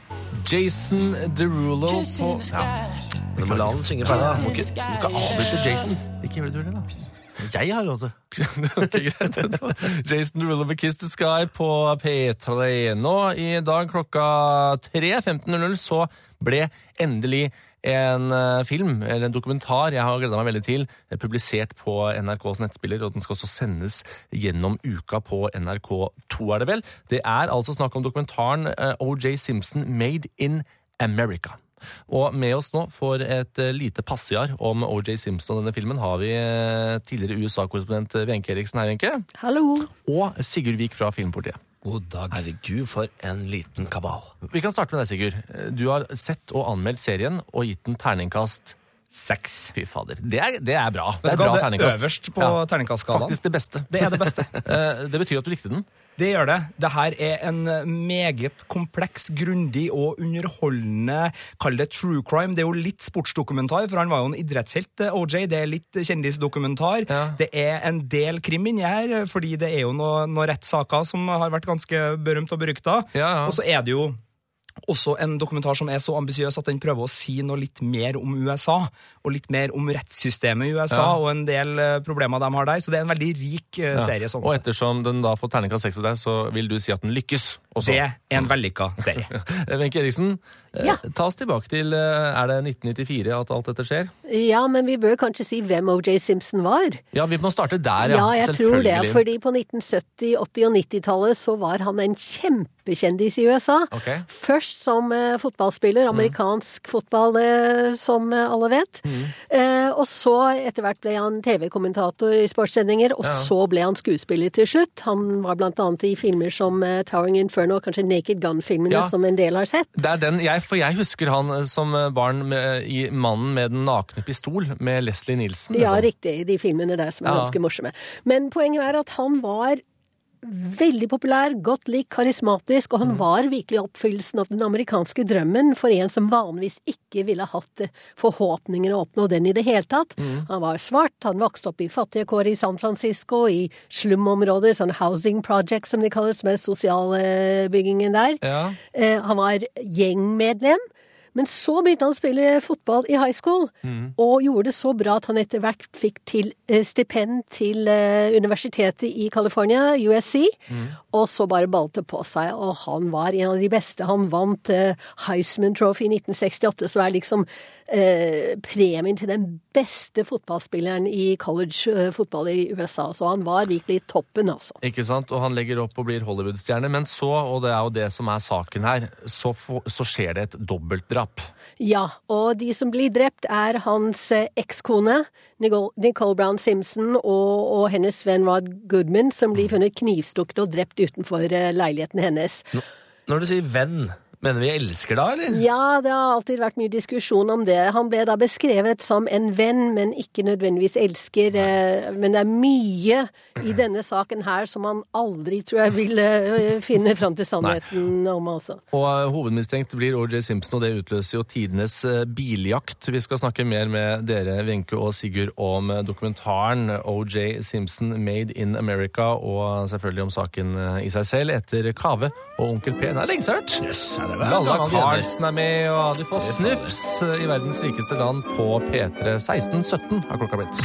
Jason Derulo på ja. Du må la han synge ferdig. da. Du må ikke, du må ikke avbryte Jason. Ikke gjør det du heller, da. Jeg har lov til. Ok, greit. Det var Jason Derulo med Kiss the Sky på P tre. Nå i dag klokka tre femten null null så ble endelig en uh, film, eller en dokumentar jeg har gledet meg veldig til, eh, publisert på N R K's nettspiller, og den skal også sendes gjennom uka på N R K to, er det vel. Det er altså snakk om dokumentaren uh, O J Simpson Made in America. Og med oss nå for et uh, lite passiar om O J Simpson og denne filmen har vi uh, tidligere U S A-korrespondent Wenche Eriksen her, Wenche. Hallo. Og Sigurd Vik fra Filmpolitiet. God dag. Herregud, for en liten kabal. Vi kan starte med deg, Sigurd. Du har sett og anmeldt serien og gitt den terningkast seks. Fy fader. Det er, det er bra. Det Vet er du hva, bra det er terningkast. øverst på terningkastskalaen. Faktisk det beste. Det er det beste. Eh, det betyr at du likte den? Det gjør det. Dette er en meget kompleks, grundig og underholdende, kall det true crime. Det er jo litt sportsdokumentar, for han var jo en idrettshelt, O J. Det er litt kjendisdokumentar. Ja. Det er en del krim inni her, fordi det er jo noen noe rettssaker som har vært ganske berømt og berykta. Ja, ja. Og så er det jo også en dokumentar som er så ambisiøs at den prøver å si noe litt mer om U S A, og litt mer om rettssystemet i U S A, Ja. og en del eh, problemer de har der. Så det er en veldig rik eh, Ja. serie. Sånn. Og ettersom den da får terningkast seks av deg, så vil du si at den lykkes også. Det er en vellykka serie. Wenche Eriksen, eh, Ja. ta oss tilbake til, eh, er det nitten nittifire at alt dette skjer? Ja, men vi bør kanskje si hvem O J Simpson var. Ja, vi må starte der, ja. Ja, jeg tror det, Selvfølgelig. fordi på nitten sytti-, åtti- og nittitallet så var han en kjempekjendis i U S A. Ok. Først som eh, fotballspiller, amerikansk fotball, eh, som eh, alle vet. Eh, og så etter hvert ble han T V-kommentator i sportssendinger, og Ja. så ble han skuespiller til slutt. Han var blant annet i filmer som eh, Towering Inferno, kanskje Naked Gun-filmene, Ja. som en del har sett. Det er den, jeg, for jeg husker han som barn med, i Mannen med den nakne pistol, med Leslie Nielsen. Ja, liksom. riktig. De filmene der som er Ja. ganske morsomme. Men poenget er at han var veldig populær, godt lik, karismatisk, og han var virkelig oppfyllelsen av den amerikanske drømmen for en som vanligvis ikke ville hatt forhåpninger å oppnå den i det hele tatt. Han var svart, han vokste opp i fattige kår i San Francisco, i slumområder, sånn housing project som de kaller det, som er sosialbyggingen der. Ja. Eh, han var gjengmedlem. Men så begynte han å spille fotball i high school, og gjorde det så bra at han etter hvert fikk til eh, stipend til eh, universitetet i California, U S C, og så bare ballet det på seg, og han var en av de beste. Han vant eh, Heisman Trophy i nitten sekstiåtte, så er liksom eh, premien til den beste fotballspilleren i college-fotball i U S A, så han var virkelig toppen, altså. Ikke sant? Og han legger opp og blir Hollywood-stjerne, men så, og det er jo det som er saken her, så, få- så skjer det et dobbeltdrap. Ja, og de som blir drept er hans eh, ekskone, Nicole, Nicole Brown Simpson, og, og hennes venn Rod Goodman, som blir funnet knivstukket og drept utenfor eh, leiligheten hennes. Når du sier venn, mener vi elsker da, eller? Ja, det har alltid vært mye diskusjon om det. Han ble da beskrevet som en venn, men ikke nødvendigvis elsker. eh, Men det er mye i denne saken her som han aldri, tror jeg, vil eh, finne fram til sannheten om, altså. Og eh, hovedmistenkt blir O J Simpson, og det utløser jo tidenes eh, biljakt. Vi skal snakke mer med dere, Wenche og Sigurd, om eh, dokumentaren O J Simpson Made in America, og selvfølgelig om saken eh, i seg selv, etter Kave og Onkel P. Det er lenge siden, hørt. Yes, ja, det var Lalla gammel jenter. Carlsen er med, og du får snufs i verdens rikeste land på P tre. seksten sytten har klokka blitt.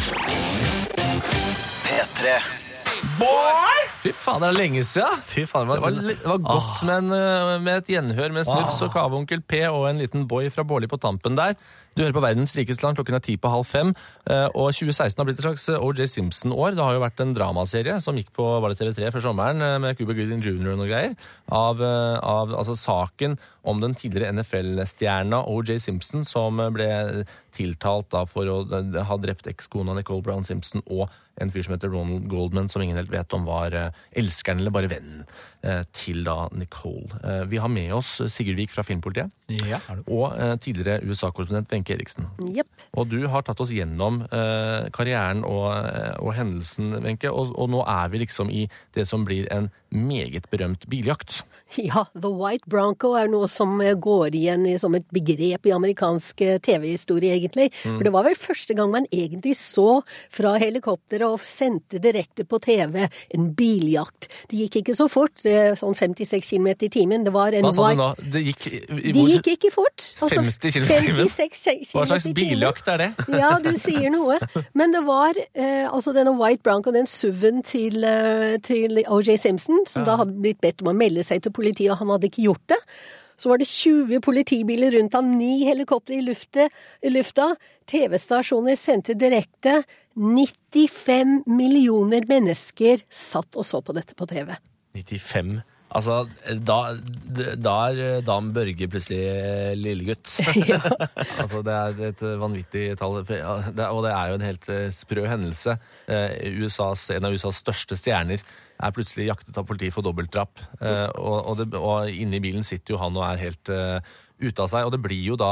P tre. Fy faen, det er lenge siden. Fy faen, Det var, li- det var godt med, en, eh, med et gjenhør med snufs og Kave Onkel P og en liten boy fra Bårli på tampen der. Du hører på verdens rikeste land, klokken er ti på halv fem, eh, og tjue seksten har blitt et slags O J Simpson-år. Det har jo vært en dramaserie som gikk på, var det T V tre før sommeren, eh, med Cuba Gooding junior og noe greier, av, eh, av altså, saken om den tidligere N F L-stjerna O J Simpson, som ble tiltalt da for å eh, ha drept ekskona Nicole Brown Simpson og en fyr som heter Ronald Goldman, som ingen helt vet om var eh, elskeren eller bare vennen eh, til da Nicole. Eh, vi har med oss Sigurd Vik fra Filmpolitiet, Ja, og eh, tidligere U S A-korrespondent Wenche Eriksen. Jepp. Og du har tatt oss gjennom eh, karrieren og, og hendelsen, Wenche, og, og nå er vi liksom i det som blir en meget berømt biljakt. Ja, The White Bronco er noe som går igjen i, som et begrep i amerikansk T V-historie, egentlig. Mm. For det var vel første gang man egentlig så fra helikopteret og sendte direkte på T V en biljakt. Det gikk ikke så fort, sånn femtiseks kilometer i timen. Det var en Hva sa white... du nå? Det gikk, i, De gikk ikke fort. Altså, femti kilometer i timen? femtiseks kilometer i timen. Hva slags biljakt er det? Ja, du sier noe. Men det var eh, altså denne White Bronco, den S U V-en til, uh, til O J Simpson, som ja. da hadde blitt bedt om å melde seg til politiet, og han hadde ikke gjort det. Så var det tjue politibiler rundt ham, ni helikopter i, lufte, i lufta. T V-stasjoner sendte direkte. nittifem millioner mennesker satt og så på dette på T V. nittifem? Altså, da, da er Dan Børge plutselig lillegutt. Ja. Altså, det er et vanvittig tall, og det er jo en helt sprø hendelse. U S A's, en av U S A's største stjerner er plutselig jaktet av politiet for dobbeltdrap, og, og, det, og inne i bilen sitter jo han og er helt ute av seg, og det blir jo da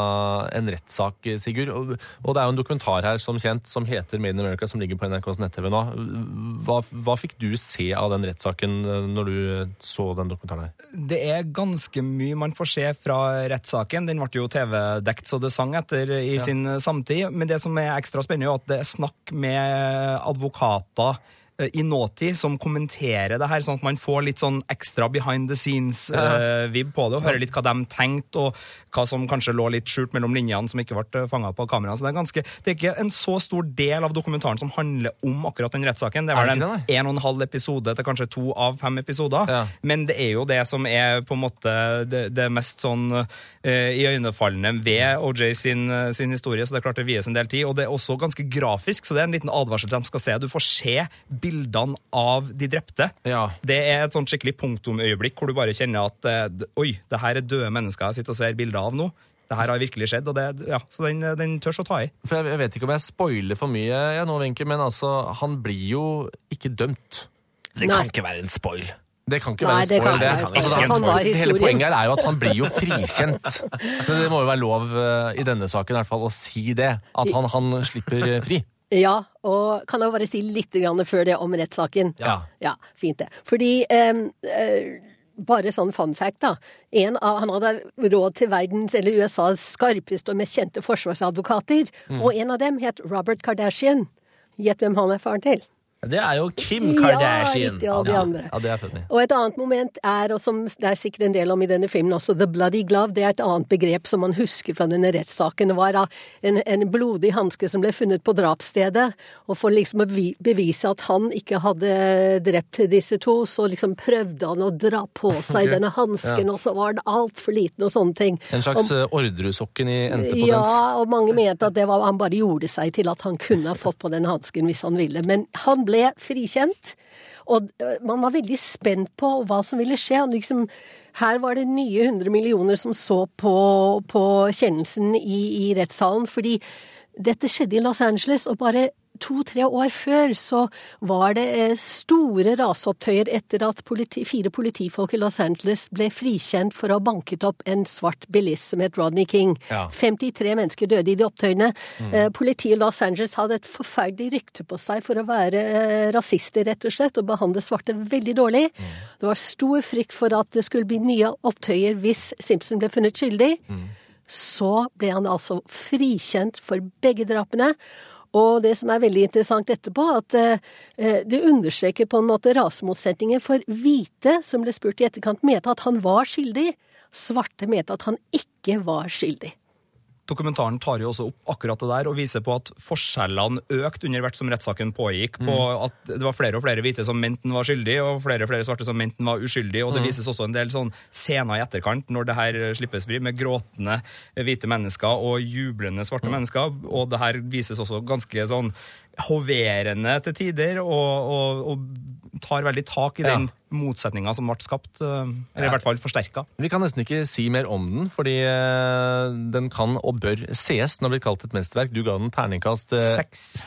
en rettssak, Sigurd, og, og det er jo en dokumentar her som kjent, som heter Made in America, som ligger på N R K's nett-T V nå. Hva, hva fikk du se av den rettssaken når du så den dokumentaren her? Det er ganske mye man får se fra rettssaken. Den ble jo T V-dekt så det sang etter i ja. sin samtid, men det som er ekstra spennende er at det er snakk med advokater i nåtid som kommenterer det her, sånn at man får litt sånn ekstra behind the scenes-vib uh, på det, og hører litt hva de tenkte, og hva som kanskje lå litt skjult mellom linjene som ikke ble fanget på kamera. Så det er, ganske, det er ikke en så stor del av dokumentaren som handler om akkurat den rettssaken. Det er vel en en og en halv episode til kanskje to av fem episoder, ja. Men det er jo det som er på en måte det, det mest sånn uh, iøynefallende ved O J sin, sin historie, så det er klart det vies en del tid, og det er også ganske grafisk, så det er en liten advarsel til dem skal se. Du får se bildene av de drepte. Ja. Det er et sånt skikkelig punktumøyeblikk hvor du bare kjenner at eh, oi, det her er døde mennesker jeg sitter og ser bilder av nå. Det her har virkelig skjedd, og det, ja, så den, den tørs å ta i. For jeg, jeg vet ikke om jeg spoiler for mye jeg nå, Wenche, men altså, han blir jo ikke dømt. Det Nei. kan ikke være en spoil. Det kan ikke Nei, være en spoil, det. det. Altså, han, han, hele poenget her er jo at han blir jo frikjent. Men det må jo være lov uh, i denne saken i hvert fall å si det, at han, han slipper fri. Ja, og kan jeg bare si litt grann før det om rettssaken? Ja. Ja, fint det. Fordi, eh, eh, bare sånn fun fact da, en av, han hadde råd til verdens, eller U S A's skarpeste og mest kjente forsvarsadvokater, mm. og en av dem het Robert Kardashian. Gjett hvem han er faren til? Det er jo Kim Kardashian. Ja, de andre. Ja, det er funny. Og et annet moment er, og som det er sikkert en del om i denne filmen også, The Bloody Glove. Det er et annet begrep som man husker fra denne rettssaken. Det var en, en blodig handske som ble funnet på drapsstedet, og for liksom å bevise at han ikke hadde drept disse to, så liksom prøvde han å dra på seg okay. denne hansken, ja. Og så var det alt for liten og sånne ting. En slags og, ordresokken i endte på ja, dens. Ja, og mange mente at det var, han bare gjorde seg til at han kunne ha fått på den hansken hvis han ville. Men han ble frikjent, og man var veldig spent på hva som ville skje. Liksom, her var det nye hundre millioner som så på, på kjennelsen i, i rettssalen, fordi dette skjedde i Los Angeles, og bare to-tre år før så var det store raseopptøyer etter at politi, fire politifolk i Los Angeles ble frikjent for å ha banket opp en svart bilist som het Rodney King. Ja. femtitre mennesker døde i de opptøyene. Mm. Eh, politiet i Los Angeles hadde et forferdelig rykte på seg for å være eh, rasister, rett og slett, og behandle svarte veldig dårlig. Mm. Det var stor frykt for at det skulle bli nye opptøyer hvis Simpson ble funnet skyldig. Mm. Så ble han altså frikjent for begge drapene. Og det som er veldig interessant etterpå, at eh, det understreker på en måte rasemotsetningen, for hvite, som ble spurt i etterkant, mente at han var skyldig. Svarte mente at han ikke var skyldig. Dokumentaren tar jo også opp akkurat det der og viser på at forskjellene økte under hvert som rettssaken pågikk, på at det var flere og flere hvite som mente den var skyldig, og flere og flere svarte som mente den var uskyldig, og det mm. vises også en del sånn scener i etterkant når det her slippes fri, med gråtende hvite mennesker og jublende svarte mm. mennesker, og det her vises også ganske sånn hoverende til tider, og, og, og tar veldig tak i den ja. motsetningen som ble skapt, eller i hvert fall forsterket. Vi kan nesten ikke si mer om den, fordi den kan og bør sees når det blir kalt et mesterverk. Du ga den terningkast seks. Seks?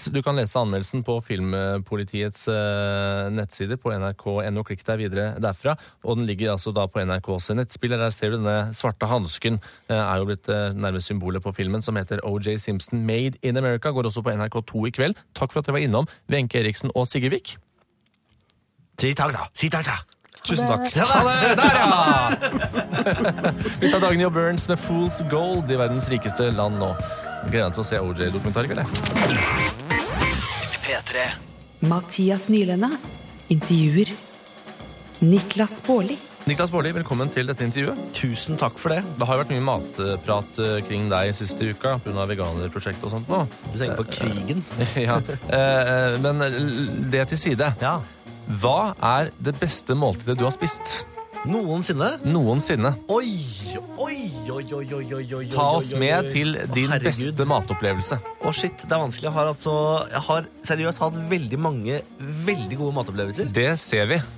Du kan lese anmeldelsen på Filmpolitiets uh, nettsider på N R K punktum N O. Klikk deg videre derfra. Og den ligger altså da på N R K's nettspiller. Der ser du denne svarte hansken. Uh, er jo blitt uh, nærmest symbolet på filmen, som heter O J Simpson Made in America. Går også på N R K to i kveld. Takk for at dere var innom, Wenche Eriksen og Sigge Vik. Si takk da, si takk da. Tusen takk. Ha det! Der, ja! Vi tar Dagny og Burns med Fool's Gold i verdens rikeste land nå. Gleder deg til å se O J-dokumentarer, eller? P tre. Mathias Nylenda intervjuer Niklas Baarli. Niklas Baarli, velkommen til dette intervjuet. Tusen takk for det. Det har jo vært mye matprat kring deg siste uka på grunn av veganerprosjektet og sånt nå. Du tenker på krigen? Ja, men det til side. Ja. Hva er det beste måltidet du har spist? Noensinne? Noensinne. Oi, oi, oi, oi, oi, oi, oi. Ta oss med til din Herregud. beste matopplevelse. Å shit, det er vanskelig. Jeg har, altså, jeg har seriøst hatt veldig mange veldig gode matopplevelser. Det ser vi.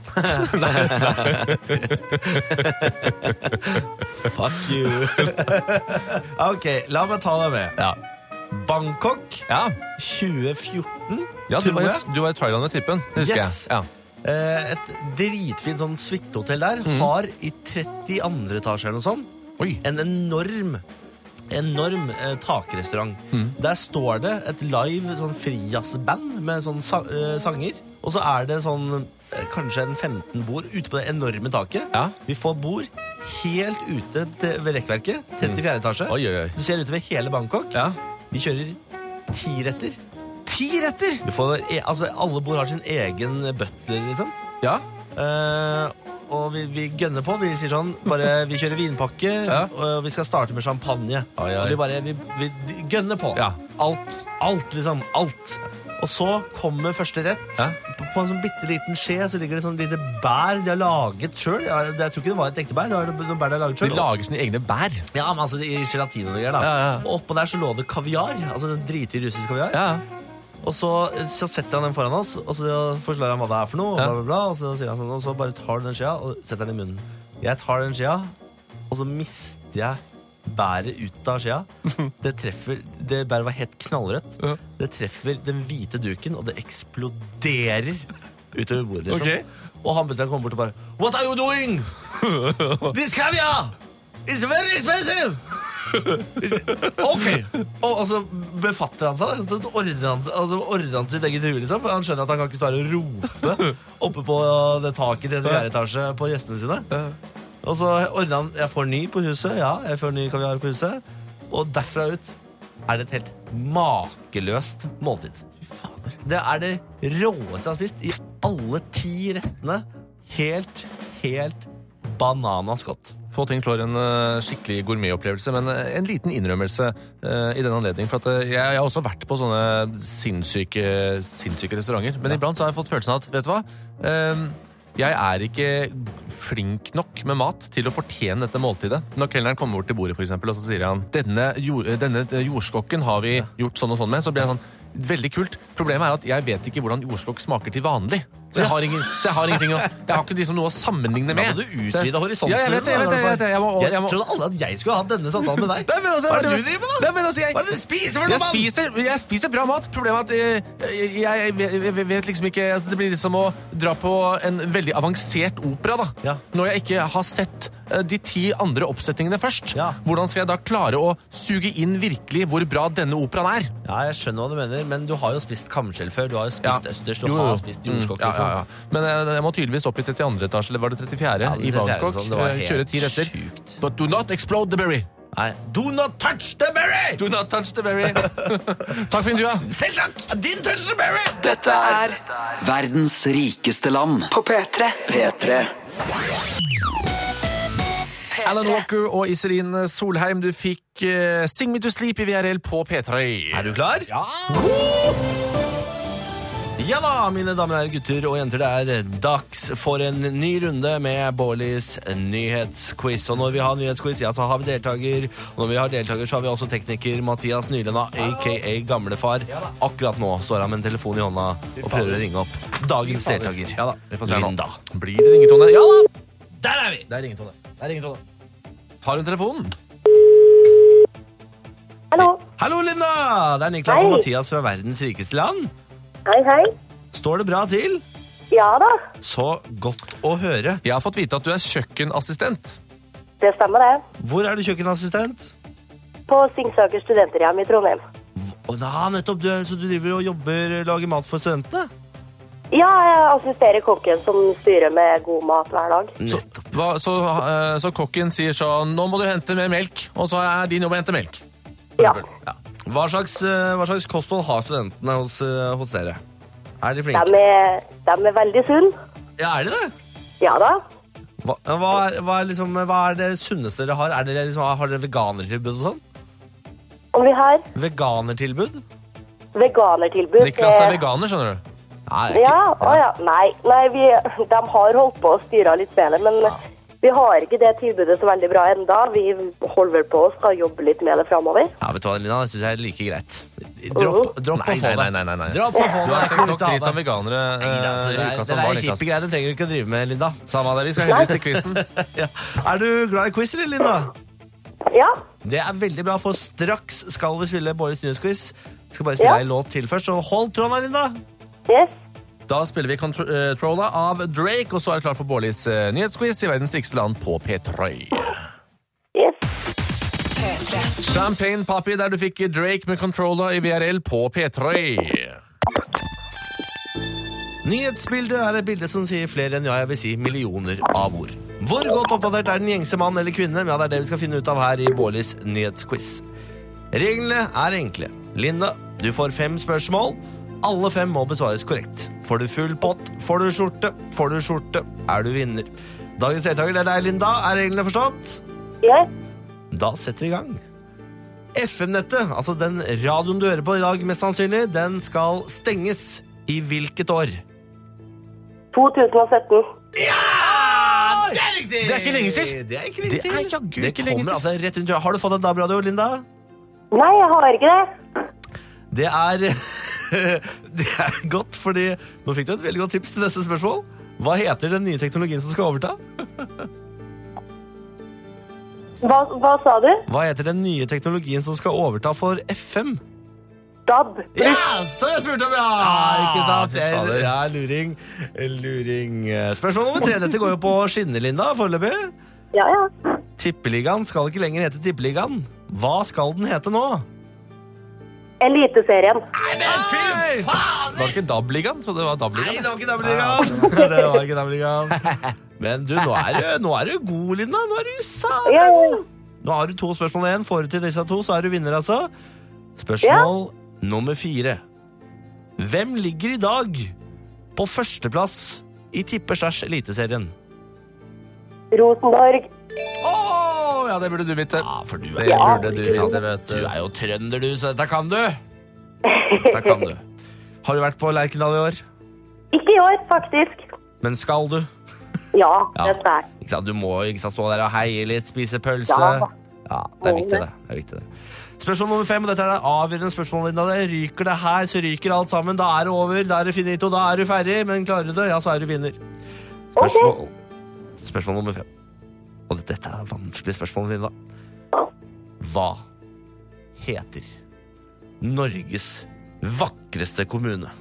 Fuck you. Ok, la meg ta deg med. Ja. Bangkok, Ja, tjue fjorten, ja du, tror var i, jeg. du var i Thailand med trippen, husker Yes. jeg. Ja. Eh, Et dritfint sånn suitehotell der har i tretti andre etasjer eller noe sånt Oi. en enorm enorm eh, takrestaurant. Der står det et live sånn frijazzband med sånn sa eh, sanger, og så er det sånn eh, kanskje en femten bord ute på det enorme taket. Ja. Vi får bord helt ute til, ved rekkverket, trettifjerde etasje. Oi, oi, oi. Du ser utover hele Bangkok. Ja. Vi kjører ti retter. Ti retter! Du får, e altså, alle bord har sin egen butler, liksom. Ja. Eh, og vi, vi gønner på. Vi sier sånn, bare vi kjører vinpakke, Ja. og vi skal starte med champagne. Ai, ai. Og vi bare vi, vi gønner på. Ja. Alt, alt, liksom. Alt. Og så kommer første rett. Ja. På, på en sånn bitte liten skje så ligger det sånn lite bær de har laget sjøl. Jeg, jeg tror ikke det var et ekte bær. Det var noen bær de har laget De selv. lager sine egne bær. Ja, men altså i gelatin og greier, da. Ja, ja. Og oppå der så lå det kaviar. Altså dritdyr russisk kaviar. Ja. Og så, så setter han den foran oss, og så forklarer han hva det er for noe, og, Ja. bla, bla, bla, og så sier han sånn, og så bare tar du den skjea og setter den i munnen. Jeg tar den skjea, og så mister jeg bæret ut av skjea. Det treffer, det bæret var helt knallrødt. Ja. Det treffer den hvite duken, og det eksploderer utover bordet, liksom. Ok. Og han betyr han kommer bort og bare, What are you doing? This caviar is very expensive! Ok. Og, og så befatter han seg, så ordner han, altså ordner han sitt eget hue, liksom, for han skjønner at han kan ikke stå her og rope oppe på det taket i trettifjerde etasje på gjestene sine. Og så ordner han, jeg får ny på huset, ja, jeg får ny kaviar på huset, og derfra ut er det et helt makeløst måltid. Det er det råeste jeg har spist i alle ti rettene. Helt, helt bananaskott. Få ting klår en uh, skikkelig gourmetopplevelse, men uh, en liten innrømmelse uh, i denne anledning. For at, uh, jeg, jeg har også vært på sånne sinnssyke, sinnssyke restauranter, men iblant så har jeg fått følelsen av at, vet du hva? Um, jeg er ikke flink nok med mat til å fortjene dette måltidet. Når kelneren kommer bort til bordet, for eksempel, og så sier han, denne, jord, denne jordskokken har vi gjort sånn og sånn med, så blir jeg sånn, veldig kult. Problemet er at jeg vet ikke hvordan jordskokk smaker til vanlig. Så jeg har, ingen, så jeg har ingenting å, jeg har ikke liksom noe å sammenligne med. Da må du utvide horisonten. Ja, jeg vet det, jeg vet det. Jeg, vet det. Jeg, må, jeg, jeg må... trodde alle at jeg skulle ha denne samtalen med deg. Nei, men altså, Hva er det du driver med da? Nei, men altså, jeg, Hva er det du spiser for noe, jeg mann? spiser, jeg spiser bra mat. Problemet er at eh, jeg, jeg, jeg, jeg vet liksom ikke, altså, det blir liksom å dra på en veldig avansert opera da. Ja. Når jeg ikke har sett eh, de ti andre oppsetningene først. Ja. Hvordan skal jeg da klare å suge inn virkelig hvor bra denne operaen er? Ja, jeg skjønner hva du mener, men du har jo spist kamskjell før. Du har jo spist Ja. østers, du Jo, jo. har spist jordskokk. Mm, ja, liksom. ja, ja. Men jeg, jeg må tydeligvis opp i trettiandre etasje, eller var det trettifjerde Ja, i trettifjerde, Bangkok. sånn. Det var eh, helt Kjøre ti retter. sjukt. But do not explode the berry. Nei, do not touch the berry! Do not touch the berry. Takk for intervjuet. Selv takk! Din touch the berry! Dette er verdens rikeste land På P tre. P tre. Alan Walker og Iselin Solheim, du fikk uh, Sing Me To Sleep i V R L på P tre. Er du klar? Ja! Ja da, mine damer og herrer, gutter og jenter, det er dags for en ny runde med Baarlis nyhetsquiz. Og når vi har nyhetsquiz, ja, så har vi deltaker. Og når vi har deltaker, så har vi også tekniker Mathias Nylenda, a k a gamlefar. Akkurat nå står han med en telefon i hånda og prøver å ringe opp dagens deltaker. Ja da, vi får se nå. Linda. Blir det ringetone? Ja da! Der er vi! Det er ringetone. Det er ringetone. Tar hun telefonen? Hallo. Hallo, Linda! Det er Niklas og Mathias fra verdens rikeste land. Hei, hei. Står det bra til? Ja da. Så godt å høre. Jeg har fått vite at du er kjøkkenassistent. Det stemmer det. Hvor er du kjøkkenassistent? På Singsaker studenterhjem i Trondheim. Og da, nettopp, du, så du driver og jobber, lager mat for studentene? Ja, jeg assisterer kokken som styrer med god mat hver dag. Så, hva, så, uh, så kokken sier sånn, nå må du hente mer melk, og så er din jobb å hente melk. Ja. ja. Hva, slags, uh, hva slags kosthold har studentene hos, uh, hos dere? Er de flinke? De er, de er veldig sunn. Ja, er de det? Ja da. Hva, hva, er, hva, er liksom, hva er det sunneste dere har? Er dere, liksom, har dere veganertilbud og sånn? Om vi har Veganertilbud? Veganertilbud. Niklas er veganer, skjønner du? Nei, ikke, ja, å ja. Nei, nei vi, de har holdt på å styre litt med det, men ja. Vi har ikke det tilbudet så veldig bra enda. Vi holder på og skal jobbe litt med det fremover. Ja, vet du hva, Lina? Det synes jeg er like greit. Dropp, dropp nei, å få det. Nei, nei, nei, nei. Dropp å få det. Du har tenkt nok dritt av veganere. Nei, altså, det er, det er hippe greier, den trenger du ikke å drive med, Linda. Samme av det, vi skal heldigvis til quizen. ja. Er du glad i quiz, eller, Linda? Ja. Det er veldig bra, for straks skal vi spille Bårds nyhetsquiz. Vi skal bare spille ja. en låt til først, så hold tråden, Linda. Yes. Da spiller vi Controller av Drake, og så er det klart for Bårlis uh, nyhetsquiz i verdens rikeste land på P tre. Yes. Champagne Papi, der du fikk Drake med Controller i V R L på P tre. Nyhetsbildet er et bilde som sier flere enn ja, jeg vil si millioner av ord. Hvor godt oppdatert er den gjengse mann eller kvinne? Ja, det er det vi skal finne ut av her i Bårlis nyhetsquiz. Reglene er enkle. Linda, du får fem spørsmål. Alle fem må besvares korrekt. Får du full pott, får du skjorte, får du skjorte, er du vinner. Dagens deltaker er deg, Linda. Er reglene forstått? Ja. Da setter vi i gang. F M-nettet, altså den radioen du hører på i dag, mest sannsynlig, den skal stenges i hvilket år? to tusen sytten. Ja! Det er riktig! Det er ikke lenge til. Det er ikke lenge til. Det er jaggu Det ikke lenge kommer til. altså rett rundt. Har du fått en D A B-radio, Linda? Nei, jeg har ikke det. Det er... Det er godt, fordi nå fikk du et veldig godt tips til neste spørsmål. Hva heter den nye teknologien som skal overta? Hva, hva sa du? Hva heter den nye teknologien som skal overta for F M? D A B. Ja, så jeg spurte om, ja! Ah, Ikke sant? fy fader. Ja, luring. Luring. Spørsmål nummer tre. Dette går jo på skinner, Linda, foreløpig. Ja, ja. Tippeligaen skal ikke lenger hete Tippeligaen. Hva skal den hete nå? Eliteserien. Nei, men fy faen! Var det ikke D A B-ligaen? Så det var D A B-ligaen? Nei, det var ikke D A B-ligaen. Det var ikke D A B-ligaen. Men du, nå er du, nå er du god, Linda. Nå er du sammen. Ja, ja. Nå har du to spørsmål igjen. Får du til disse to, så er du vinner, altså. Spørsmål ja. nummer fire. Hvem ligger i dag på førsteplass i Tippesjæsj Eliteserien? Rosenborg. Åh, ja, det burde du vite. Ja, for du Det er, burde du ikke sant? vite, vet Du du. er jo trønder, du, så dette kan du. Dette kan du. Har du vært på Lerkendal i år? Ikke i år, faktisk. Men skal du? Ja, Ja. det er Ikke sant? Du må ikke sant, stå der og heie litt, spise pølse. Ja. Ja, det er viktig, det. det, er viktig, det. Spørsmål nummer fem, og dette er det avgjørende spørsmålet. Linda. Det ryker det her, så ryker alt sammen. Da er det over, da er det finito, da er du ferdig. Men klarer du det, ja, så er du vinner. Spørsmål, spørsmål nummer fem. Og dette er vanskelig spørsmål, Linda. Hva heter Norges vakreste kommune?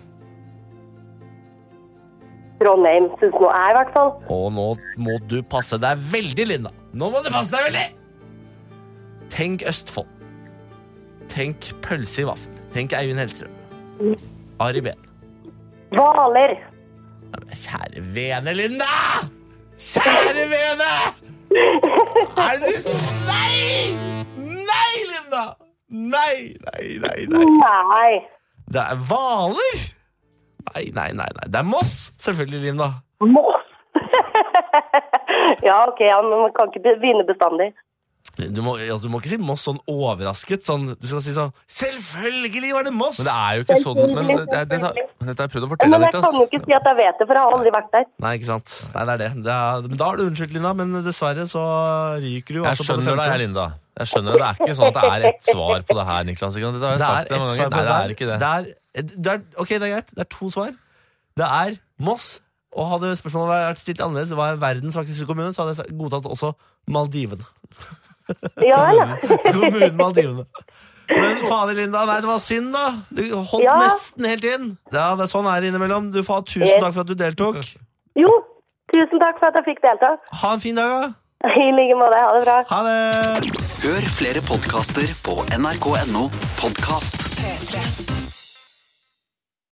Trondheim, synes nå jeg i hvert fall. Og nå må du passe deg veldig, Linda. Nå må du passe deg veldig! Tenk Østfold. Tenk pølse i vaffel. Tenk Eivind Hellstrøm. Ari Behn. Hvaler. Ja, men kjære vene, Linda! Kjære vene! Er det du... Nei! Nei, Linda! Nei, nei, nei, nei. Nei. Det er Hvaler! Nei, nei, nei, nei. Det er Moss, selvfølgelig, Linda. Moss. Ja, ok, ja, men man kan ikke vinne bestandig. Du må, altså, du må ikke si Moss sånn overrasket. Sånn, du skal si sånn selvfølgelig var det Moss! Men det er jo ikke sånn. Men det, det, det, det, dette har jeg prøvd å fortelle Men deg, jeg kan jo ikke si at jeg vet det, for jeg har aldri vært der. Nei, ikke sant. Nei, det er det. det er, men da har du unnskyldt, Linda, men dessverre så ryker du. Jeg altså på det skjønner deg, femte. Linda. Jeg skjønner det. Det er ikke sånn at det er ett svar på det her, Niklas. Det har jeg Det sagt er det mange ett svar ganger. på Nei, det er ikke det. Det er, det er, ok, det er greit. Det er to svar. Det er Moss. Og hadde spørsmålet vært stilt annerledes, hva er verdens vakreste kommune, så hadde jeg godtatt også Maldivene. Ja, eller? Kommunen Maldivene. Men fader Linda, nei, det var synd da. Du holdt Ja. nesten helt inn. Ja, det er sånn her innimellom. Du får ha tusen takk for at du deltok. Jo, tusen takk for at jeg fikk delta. Ha en fin dag da. I like måte, ha det bra. Ha det. Hør flere podcaster på n r k punktum no podcast. P tre.